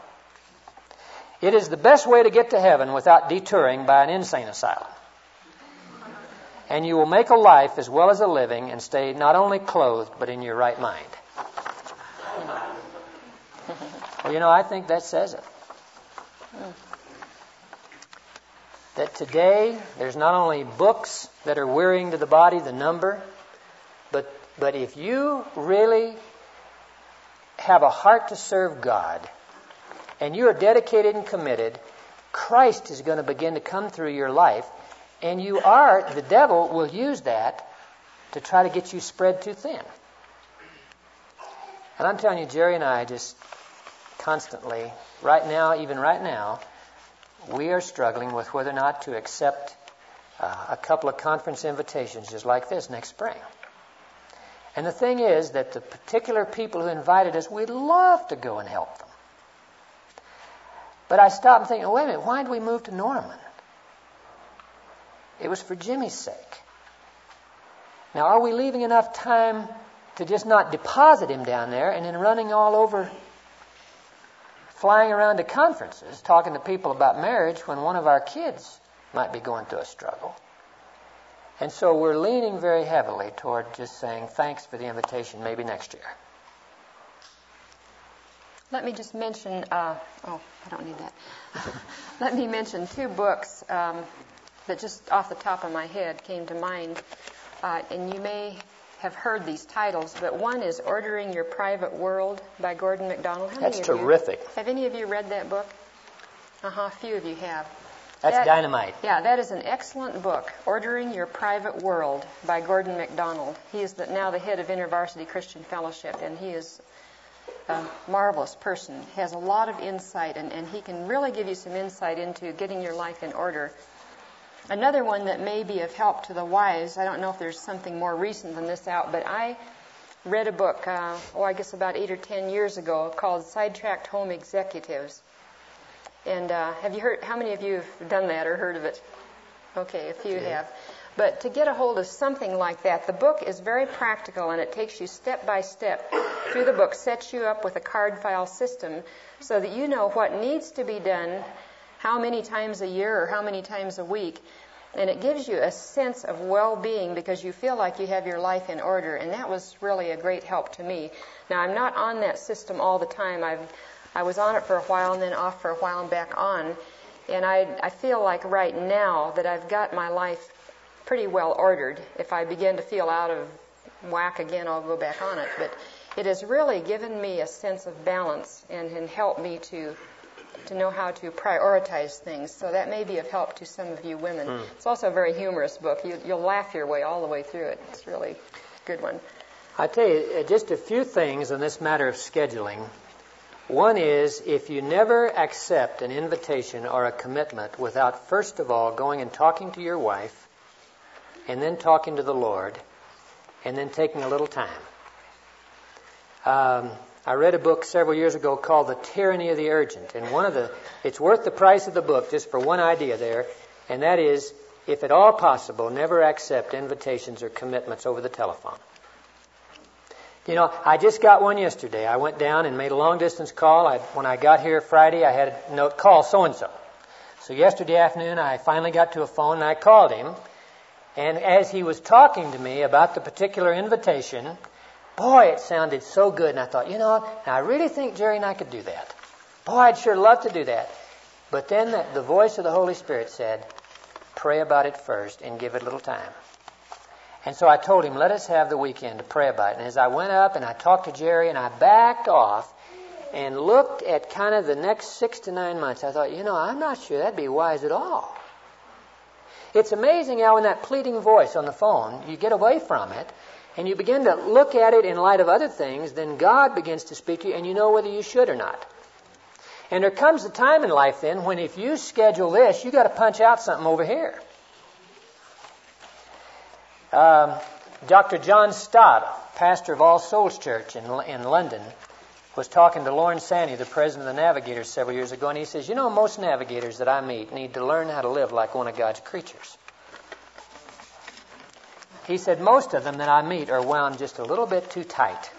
It is the best way to get to heaven without detouring by an insane asylum. and you will make a life as well as a living and stay not only clothed, but in your right mind. Well, I think that says it. That today, there's not only books that are wearying to the body, the number, but if you really have a heart to serve God, and you are dedicated and committed, Christ is going to begin to come through your life, and the devil will use that to try to get you spread too thin. And I'm telling you, Jerry and I just constantly, even right now, we are struggling with whether or not to accept a couple of conference invitations just like this next spring. And the thing is that the particular people who invited us, we'd love to go and help them. But I stopped and think, wait a minute, why did we move to Norman? It was for Jimmy's sake. Now, are we leaving enough time to just not deposit him down there and then running all over, flying around to conferences, talking to people about marriage when one of our kids might be going through a struggle? And so we're leaning very heavily toward just saying thanks for the invitation, maybe next year. Let me just mention, I don't need that. Let me mention 2 books that just off the top of my head came to mind. And you may have heard these titles, but one is Ordering Your Private World by Gordon MacDonald. That's terrific. Have any of you read that book? A few of you have. That's dynamite. Yeah, that is an excellent book, Ordering Your Private World by Gordon MacDonald. He is now the head of InterVarsity Christian Fellowship, and he is a marvelous person. He has a lot of insight, and he can really give you some insight into getting your life in order. Another one that may be of help to the wives, I don't know if there's something more recent than this out, but I read a book, I guess about 8 or 10 years ago, called Sidetracked Home Executives. And have you heard, how many of you have done that or heard of it? Okay, a few have. But to get a hold of something like that, the book is very practical, and it takes you step by step through the book, sets you up with a card file system so that you know what needs to be done, how many times a year or how many times a week. And it gives you a sense of well-being because you feel like you have your life in order, and that was really a great help to me. Now, I'm not on that system all the time. I was on it for a while and then off for a while and back on. And I feel like right now that I've got my life pretty well ordered. If I begin to feel out of whack again, I'll go back on it. But it has really given me a sense of balance and helped me to know how to prioritize things. So that may be of help to some of you women. It's also a very humorous book. You'll laugh your way all the way through it. It's really a good one. I tell you, just a few things on this matter of scheduling. One is, if you never accept an invitation or a commitment without first of all going and talking to your wife, and then talking to the Lord, and then taking a little time. I read a book several years ago called The Tyranny of the Urgent, and it's worth the price of the book just for one idea there, and that is, if at all possible, never accept invitations or commitments over the telephone. I just got one yesterday. I went down and made a long-distance call. When I got here Friday, I had a note, call so-and-so. So yesterday afternoon, I finally got to a phone, and I called him. And as he was talking to me about the particular invitation, boy, it sounded so good. And I thought, I really think Jerry and I could do that. Boy, I'd sure love to do that. But then the voice of the Holy Spirit said, pray about it first and give it a little time. And so I told him, let us have the weekend to pray about it. And as I went up and I talked to Jerry and I backed off and looked at kind of the next 6 to 9 months, I thought, I'm not sure that'd be wise at all. It's amazing how in that pleading voice on the phone, you get away from it and you begin to look at it in light of other things, then God begins to speak to you and you know whether you should or not. And there comes a time in life then when if you schedule this, you got to punch out something over here. Dr. John Stott, pastor of All Souls Church in London, was talking to Lorne Sanny, the president of the Navigators, several years ago, and he says, most navigators that I meet need to learn how to live like one of God's creatures. He said, most of them that I meet are wound just a little bit too tight.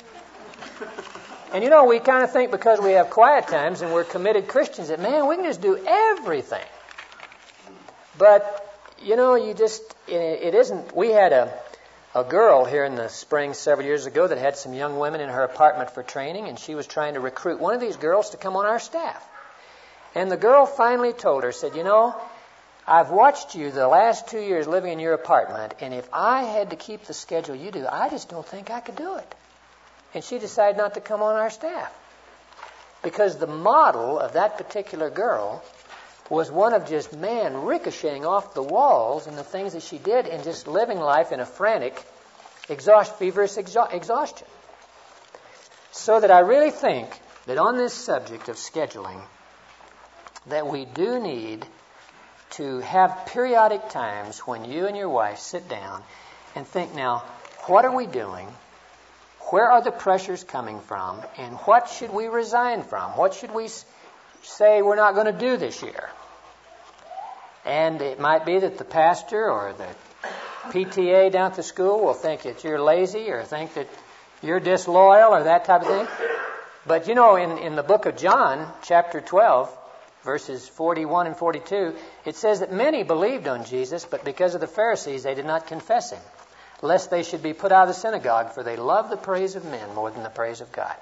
And we kind of think because we have quiet times and we're committed Christians that, man, we can just do everything. But it isn't. We had a girl here in the spring several years ago that had some young women in her apartment for training, and she was trying to recruit one of these girls to come on our staff. And the girl finally told her, said, I've watched you the last 2 years living in your apartment, and if I had to keep the schedule you do, I just don't think I could do it. And she decided not to come on our staff. Because the model of that particular girl was one of just, ricocheting off the walls and the things that she did and just living life in a frantic, feverish exhaustion. So that I really think that on this subject of scheduling, that we do need to have periodic times when you and your wife sit down and think, now, what are we doing? Where are the pressures coming from? And what should we resign from? What should we say we're not going to do this year? And it might be that the pastor or the PTA down at the school will think that you're lazy or think that you're disloyal or that type of thing. But in the book of John, chapter 12, verses 41 and 42, it says that many believed on Jesus, but because of the Pharisees, they did not confess him, lest they should be put out of the synagogue, for they love the praise of men more than the praise of God.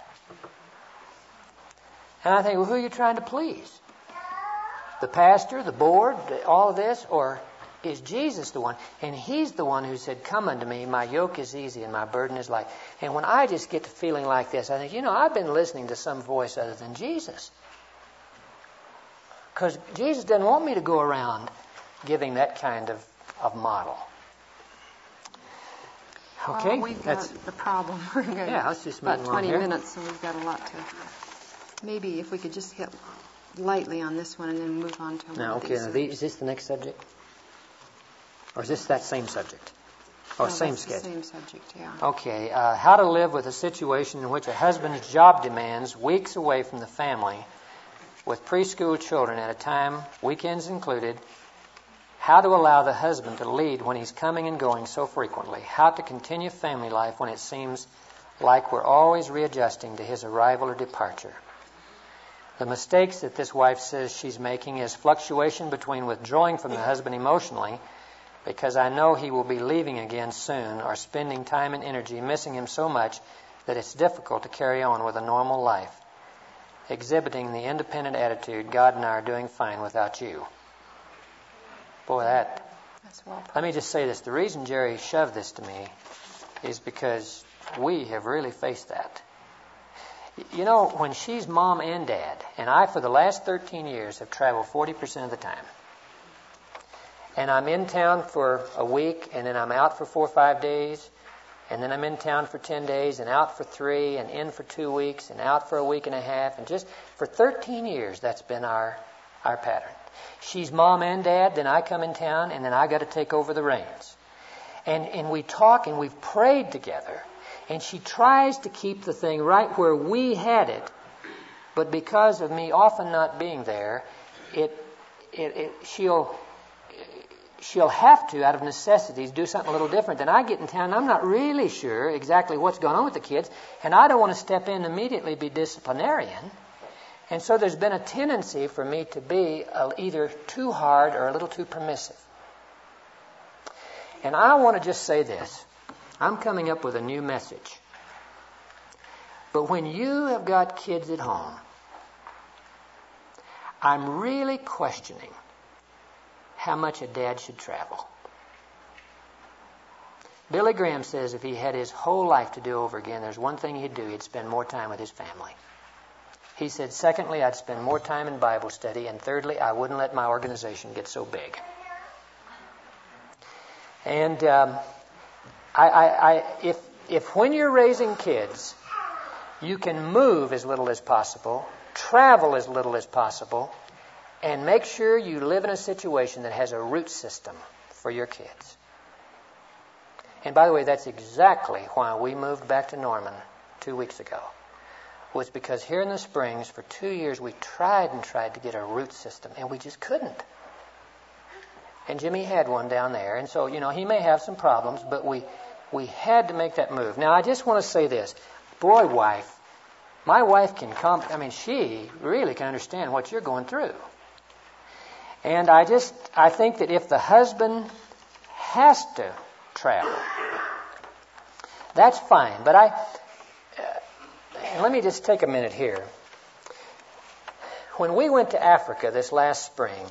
And I think, well, who are you trying to please? The pastor, the board, all of this? Or is Jesus the one? And he's the one who said, come unto me, my yoke is easy and my burden is light. And when I just get to feeling like this, I think, I've been listening to some voice other than Jesus. Because Jesus doesn't want me to go around giving that kind of model. Okay? We've got the problem. We're going let's just move about 20 here. minutes, so we've got a lot to... Maybe if we could just hit lightly on this one and then move on to is this the next subject? Or is this that same subject? Oh, same schedule. Same subject, yeah. Okay. How to live with a situation in which a husband's job demands weeks away from the family with preschool children at a time, weekends included. How to allow the husband to lead when he's coming and going so frequently. How to continue family life when it seems like we're always readjusting to his arrival or departure. The mistakes that this wife says she's making is fluctuation between withdrawing from the husband emotionally, because I know he will be leaving again soon, or spending time and energy missing him so much that it's difficult to carry on with a normal life. Exhibiting the independent attitude, God and I are doing fine without you. Boy, that's well put. Let me just say this. The reason Jerry shoved this to me is because we have really faced that. When she's mom and dad, and I for the last 13 years have traveled 40% of the time, and I'm in town for a week, and then I'm out for 4 or 5 days, and then I'm in town for 10 days, and out for 3, and in for 2 weeks, and out for a week and a half, and just for 13 years that's been our pattern. She's mom and dad, then I come in town, and then I got to take over the reins. And we talk, and we've prayed together, and she tries to keep the thing right where we had it, but because of me often not being there, she'll have to, out of necessities, do something a little different. Then I get in town, and I'm not really sure exactly what's going on with the kids, and I don't want to step in and immediately be disciplinarian. And so there's been a tendency for me to be either too hard or a little too permissive. And I want to just say this. I'm coming up with a new message. But when you have got kids at home, I'm really questioning how much a dad should travel. Billy Graham says if he had his whole life to do over again, there's one thing he'd do. He'd spend more time with his family. He said, secondly, I'd spend more time in Bible study, and thirdly, I wouldn't let my organization get so big. And if when you're raising kids, you can move as little as possible, travel as little as possible, and make sure you live in a situation that has a root system for your kids. And by the way, that's exactly why we moved back to Norman 2 weeks ago. Was because here in the Springs, for 2 years, we tried to get a root system, and we just couldn't. And Jimmy had one down there, and so, he may have some problems, but we had to make that move. Now, I just want to say this. Boy, wife, my wife can she really can understand what you're going through. And I think that if the husband has to travel, that's fine. But let me just take a minute here. When we went to Africa this last spring,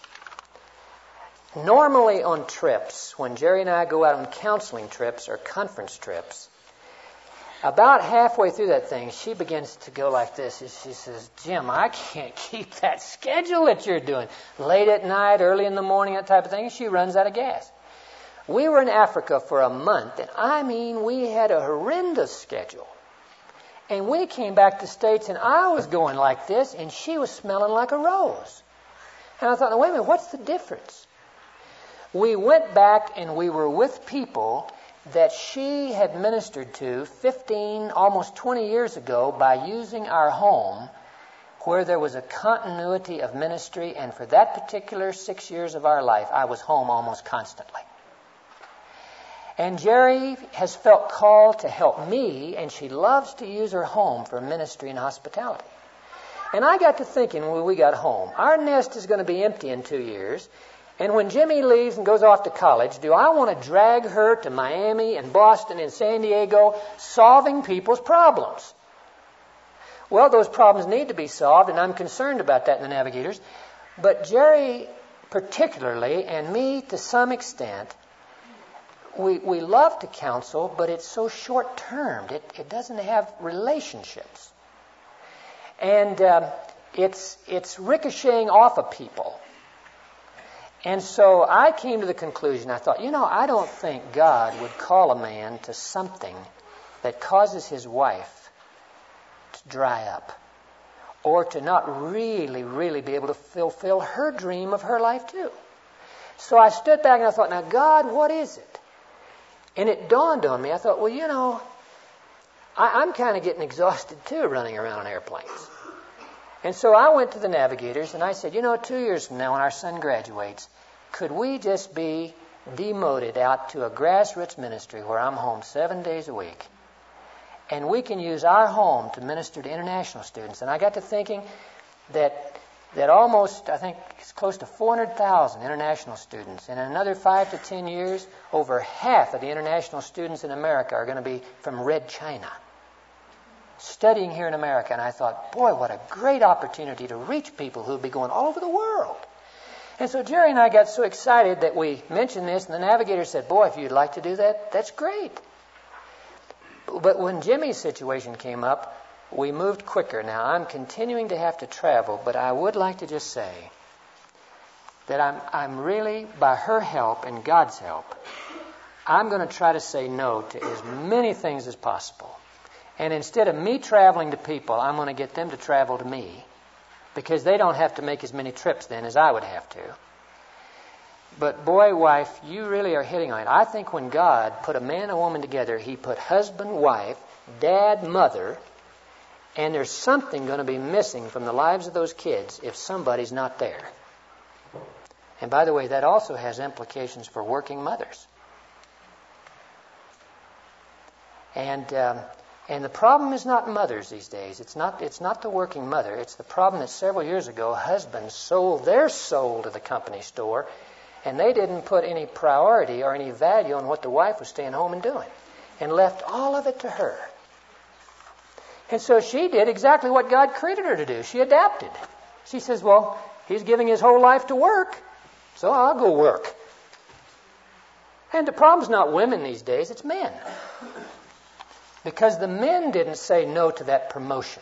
normally on trips, when Jerry and I go out on counseling trips or conference trips, about halfway through that thing, she begins to go like this. She says, Jim, I can't keep that schedule that you're doing. Late at night, early in the morning, that type of thing. She runs out of gas. We were in Africa for a month, and we had a horrendous schedule. And we came back to the States, and I was going like this, and she was smelling like a rose. And I thought, now, wait a minute, what's the difference? We went back, and we were with people that she had ministered to 15, almost 20 years ago by using our home where there was a continuity of ministry, and for that particular 6 years of our life, I was home almost constantly. And Jerry has felt called to help me, and she loves to use her home for ministry and hospitality. And I got to thinking when we got home, our nest is going to be empty in 2 years, and when Jimmy leaves and goes off to college, do I want to drag her to Miami and Boston and San Diego solving people's problems? Well, those problems need to be solved, and I'm concerned about that in the Navigators. But Jerry particularly, and me to some extent, we love to counsel, but it's so short-termed. It doesn't have relationships. And it's ricocheting off of people. And so I came to the conclusion, I thought, I don't think God would call a man to something that causes his wife to dry up or to not really, really be able to fulfill her dream of her life too. So I stood back and I thought, now God, what is it? And it dawned on me, I thought, well, I'm kind of getting exhausted too running around on airplanes. And so I went to the Navigators and I said, 2 years from now when our son graduates, could we just be demoted out to a grassroots ministry where I'm home 7 days a week? And we can use our home to minister to international students. And I got to thinking that almost, I think it's close to 400,000 international students. And in another 5 to 10 years, over half of the international students in America are going to be from Red China, studying here in America. And I thought, boy, what a great opportunity to reach people who would be going all over the world. And so Jerry and I got so excited that we mentioned this, and the Navigator said, boy, if you'd like to do that, that's great. But when Jimmy's situation came up, we moved quicker. Now, I'm continuing to have to travel, but I would like to just say that I'm really, by her help and God's help, I'm going to try to say no to as many things as possible. And instead of me traveling to people, I'm going to get them to travel to me, because they don't have to make as many trips then as I would have to. But boy, wife, you really are hitting on it. I think when God put a man and a woman together, He put husband, wife, dad, mother, and there's something going to be missing from the lives of those kids if somebody's not there. And by the way, that also has implications for working mothers. And the problem is not mothers these days. It's not the working mother. It's the problem that several years ago, husbands sold their soul to the company store, and they didn't put any priority or any value on what the wife was staying home and doing, and left all of it to her. And so she did exactly what God created her to do. She adapted. She says, well, He's giving His whole life to work, so I'll go work. And the problem's not women these days, it's men. Because the men didn't say no to that promotion.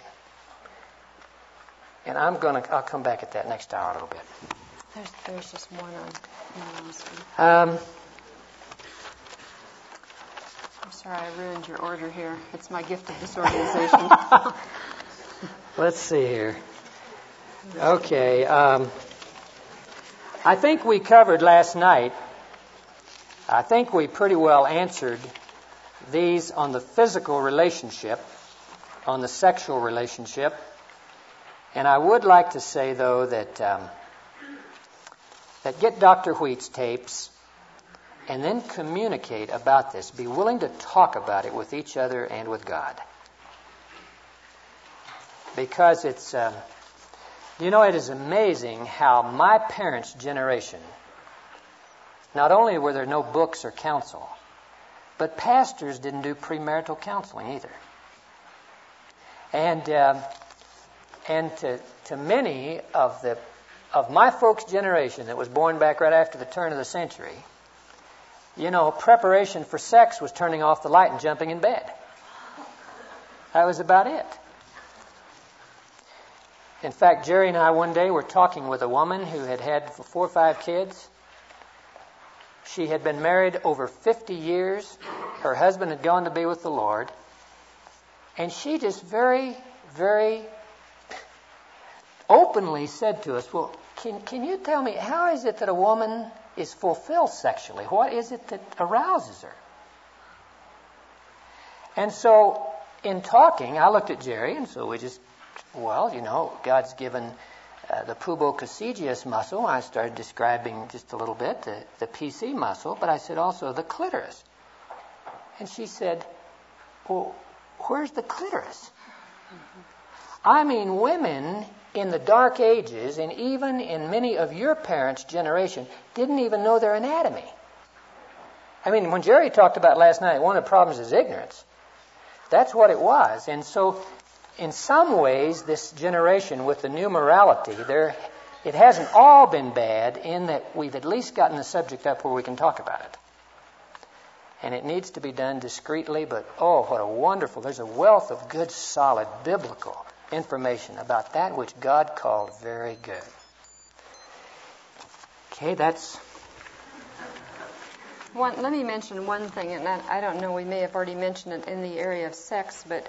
And I'll come back at that next hour a little bit. There's just one on. I'm sorry, I ruined your order here. It's my gift of disorganization. Let's see here. Okay. I think we covered last night. I think we pretty well answered these on the physical relationship, on the sexual relationship. And I would like to say, though, that get Dr. Wheat's tapes and then communicate about this. Be willing to talk about it with each other and with God. Because You know, it is amazing how my parents' generation, not only were there no books or counsel, but pastors didn't do premarital counseling either. And to many of my folks' generation that was born back right after the turn of the century, you know, preparation for sex was turning off the light and jumping in bed. That was about it. In fact, Jerry and I one day were talking with a woman who had had 4 or 5 kids. She had been married over 50 years. Her husband had gone to be with the Lord. And she just very, very openly said to us, well, can you tell me, how is it that a woman is fulfilled sexually? What is it that arouses her? And so, in talking, I looked at Jerry, and so we just, well, you know, God's given the pubococcygeus muscle. I started describing just a little bit the PC muscle, but I said also the clitoris. And she said, well, where's the clitoris? I mean, women in the dark ages, and even in many of your parents' generation, didn't even know their anatomy. I mean, when Jerry talked about last night, one of the problems is ignorance. That's what it was. And so, in some ways, this generation with the new morality, it hasn't all been bad in that we've at least gotten the subject up where we can talk about it. And it needs to be done discreetly, but oh, what a wonderful, there's a wealth of good, solid, biblical information about that which God called very good. Okay, that's... Let me mention one thing, and I don't know, we may have already mentioned it in the area of sex, but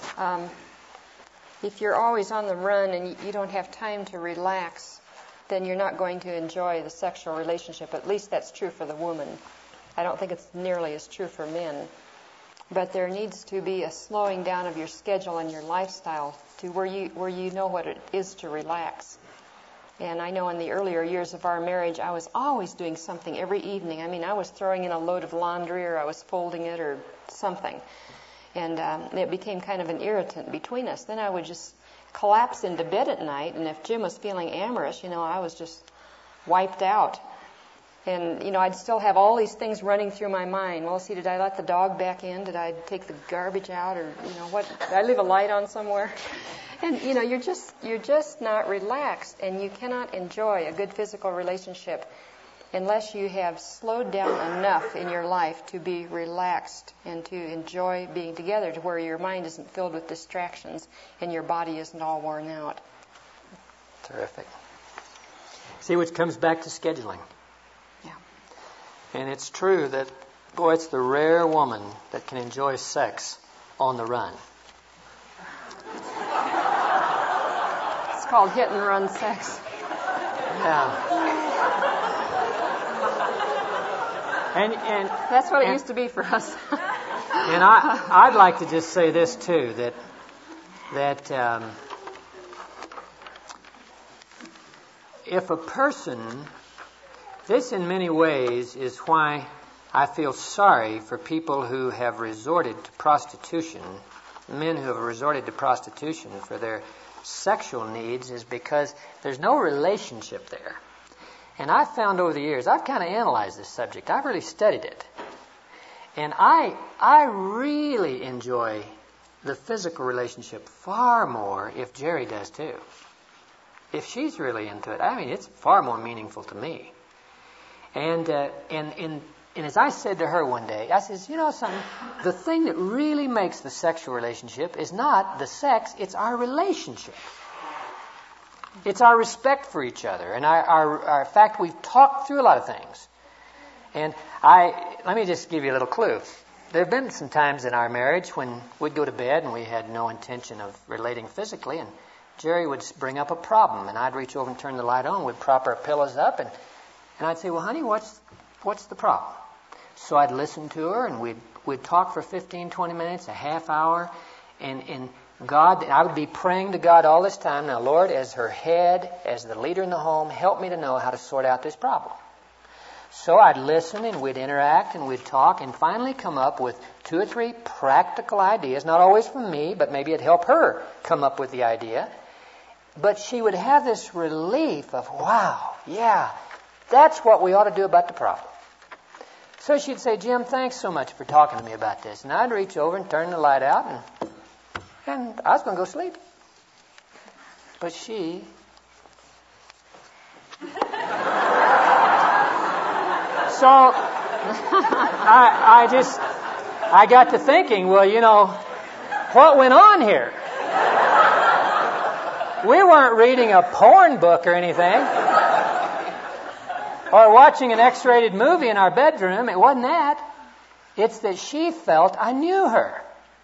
if you're always on the run and you don't have time to relax, then you're not going to enjoy the sexual relationship. At least that's true for the woman. I don't think it's nearly as true for men. But there needs to be a slowing down of your schedule and your lifestyle to where you know what it is to relax. And I know in the earlier years of our marriage, I was always doing something every evening. I mean, I was throwing in a load of laundry, or I was folding it, or something. And it became kind of an irritant between us. Then I would just collapse into bed at night, and if Jim was feeling amorous, you know, I was just wiped out. And, you know, I'd still have all these things running through my mind. Well, see, did I let the dog back in? Did I take the garbage out? Or, you know, what? Did I leave a light on somewhere? And, you know, you're just not relaxed, and you cannot enjoy a good physical relationship unless you have slowed down enough in your life to be relaxed and to enjoy being together, to where your mind isn't filled with distractions and your body isn't all worn out. Terrific. See, which comes back to scheduling. Yeah. And it's true that, boy, it's the rare woman that can enjoy sex on the run. It's called hit and run sex. Yeah. And that's what it used to be for us. And I'd like to just say this too, that if a person, this in many ways is why I feel sorry for people who have resorted to prostitution, men who have resorted to prostitution for their sexual needs, is because there's no relationship there. And I've found over the years, I've kind of analyzed this subject. I've really studied it. And I really enjoy the physical relationship far more if Jerry does too. If she's really into it, I mean, it's far more meaningful to me. And as I said to her one day, I says, you know something, the thing that really makes the sexual relationship is not the sex, it's our relationship. It's our respect for each other, and our fact we've talked through a lot of things. And let me just give you a little clue. There have been some times in our marriage when we'd go to bed and we had no intention of relating physically, and Jerry would bring up a problem, and I'd reach over and turn the light on. We'd prop our pillows up, and I'd say, well, honey, what's the problem? So I'd listen to her, and we'd talk for 15, 20 minutes, a half hour, and God, I would be praying to God all this time, now, Lord, as her head, as the leader in the home, help me to know how to sort out this problem. So I'd listen, and we'd interact, and we'd talk, and finally come up with 2 or 3 practical ideas, not always from me, but maybe it'd help her come up with the idea. But she would have this relief of, wow, yeah, that's what we ought to do about the problem. So she'd say, Jim, thanks so much for talking to me about this. And I'd reach over and turn the light out, and I was going to go sleep. But she... So I got to thinking, well, you know, what went on here? We weren't reading a porn book or anything, or watching an X-rated movie in our bedroom. It wasn't that. It's that she felt I knew her.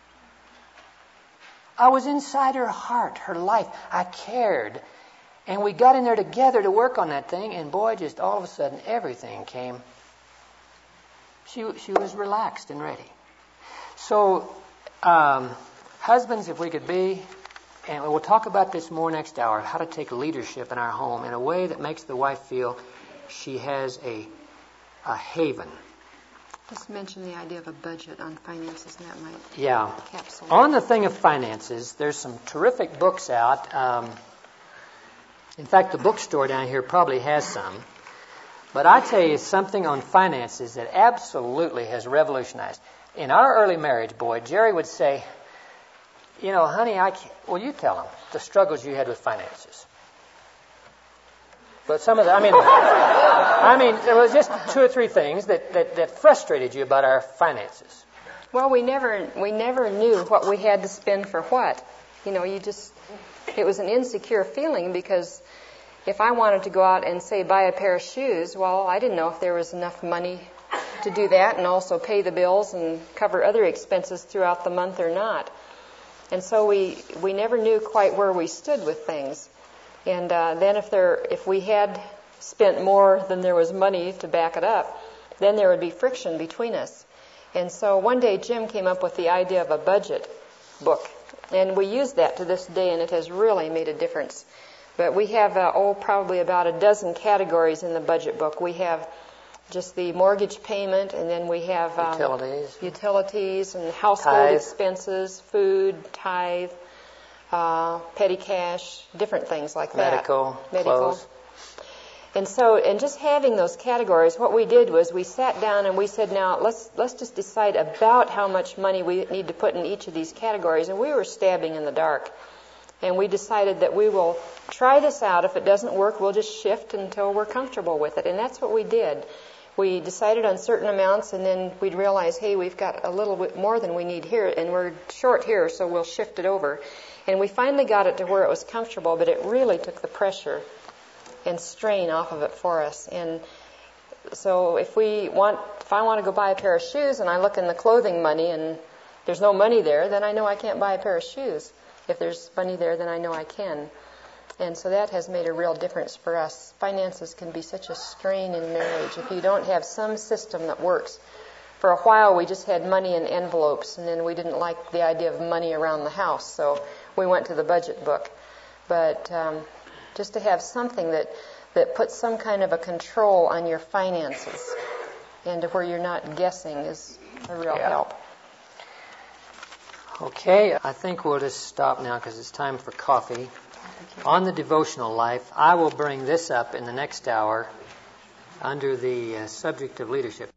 I was inside her heart, her life. I cared. And we got in there together to work on that thing, and boy, just all of a sudden, everything came. She was relaxed and ready. So, husbands, if we could be, and we'll talk about this more next hour, how to take leadership in our home in a way that makes the wife feel she has a haven. Just mention the idea of a budget on finances, and that might capsule. On the thing of finances, there's some terrific books out. In fact, the bookstore down here probably has some. But I tell you something on finances that absolutely has revolutionized. In our early marriage, boy, Jerry would say, you know, honey, well, you tell him the struggles you had with finances. But some of the, I mean, there was just 2 or 3 things that frustrated you about our finances. Well, we never knew what we had to spend for what. You know, it was an insecure feeling because if I wanted to go out and, say, buy a pair of shoes, well, I didn't know if there was enough money to do that and also pay the bills and cover other expenses throughout the month or not. And so we never knew quite where we stood with things. And then if we had spent more than there was money to back it up, then there would be friction between us. And so one day Jim came up with the idea of a budget book. And we use that to this day, and it has really made a difference. But we have, probably about a dozen categories in the budget book. We have just the mortgage payment, and then we have utilities and household expenses, food, tithe, petty cash, different things like that. Medical. Clothes. And so, and just having those categories, what we did was we sat down and we said, now let's just decide about how much money we need to put in each of these categories. And we were stabbing in the dark. And we decided that we will try this out. If it doesn't work, we'll just shift until we're comfortable with it. And that's what we did. We decided on certain amounts, and then we'd realize, hey, we've got a little bit more than we need here, and we're short here, so we'll shift it over. And we finally got it to where it was comfortable, but it really took the pressure and strain off of it for us. And so if I want to go buy a pair of shoes and I look in the clothing money and there's no money there, then I know I can't buy a pair of shoes. If there's money there, then I know I can. And so that has made a real difference for us. Finances can be such a strain in marriage if you don't have some system that works. For a while, we just had money in envelopes, and then we didn't like the idea of money around the house, so we went to the budget book. But just to have something that puts some kind of a control on your finances and to where you're not guessing is a real help. Okay, I think we'll just stop now because it's time for coffee. On the devotional life, I will bring this up in the next hour under the subject of leadership.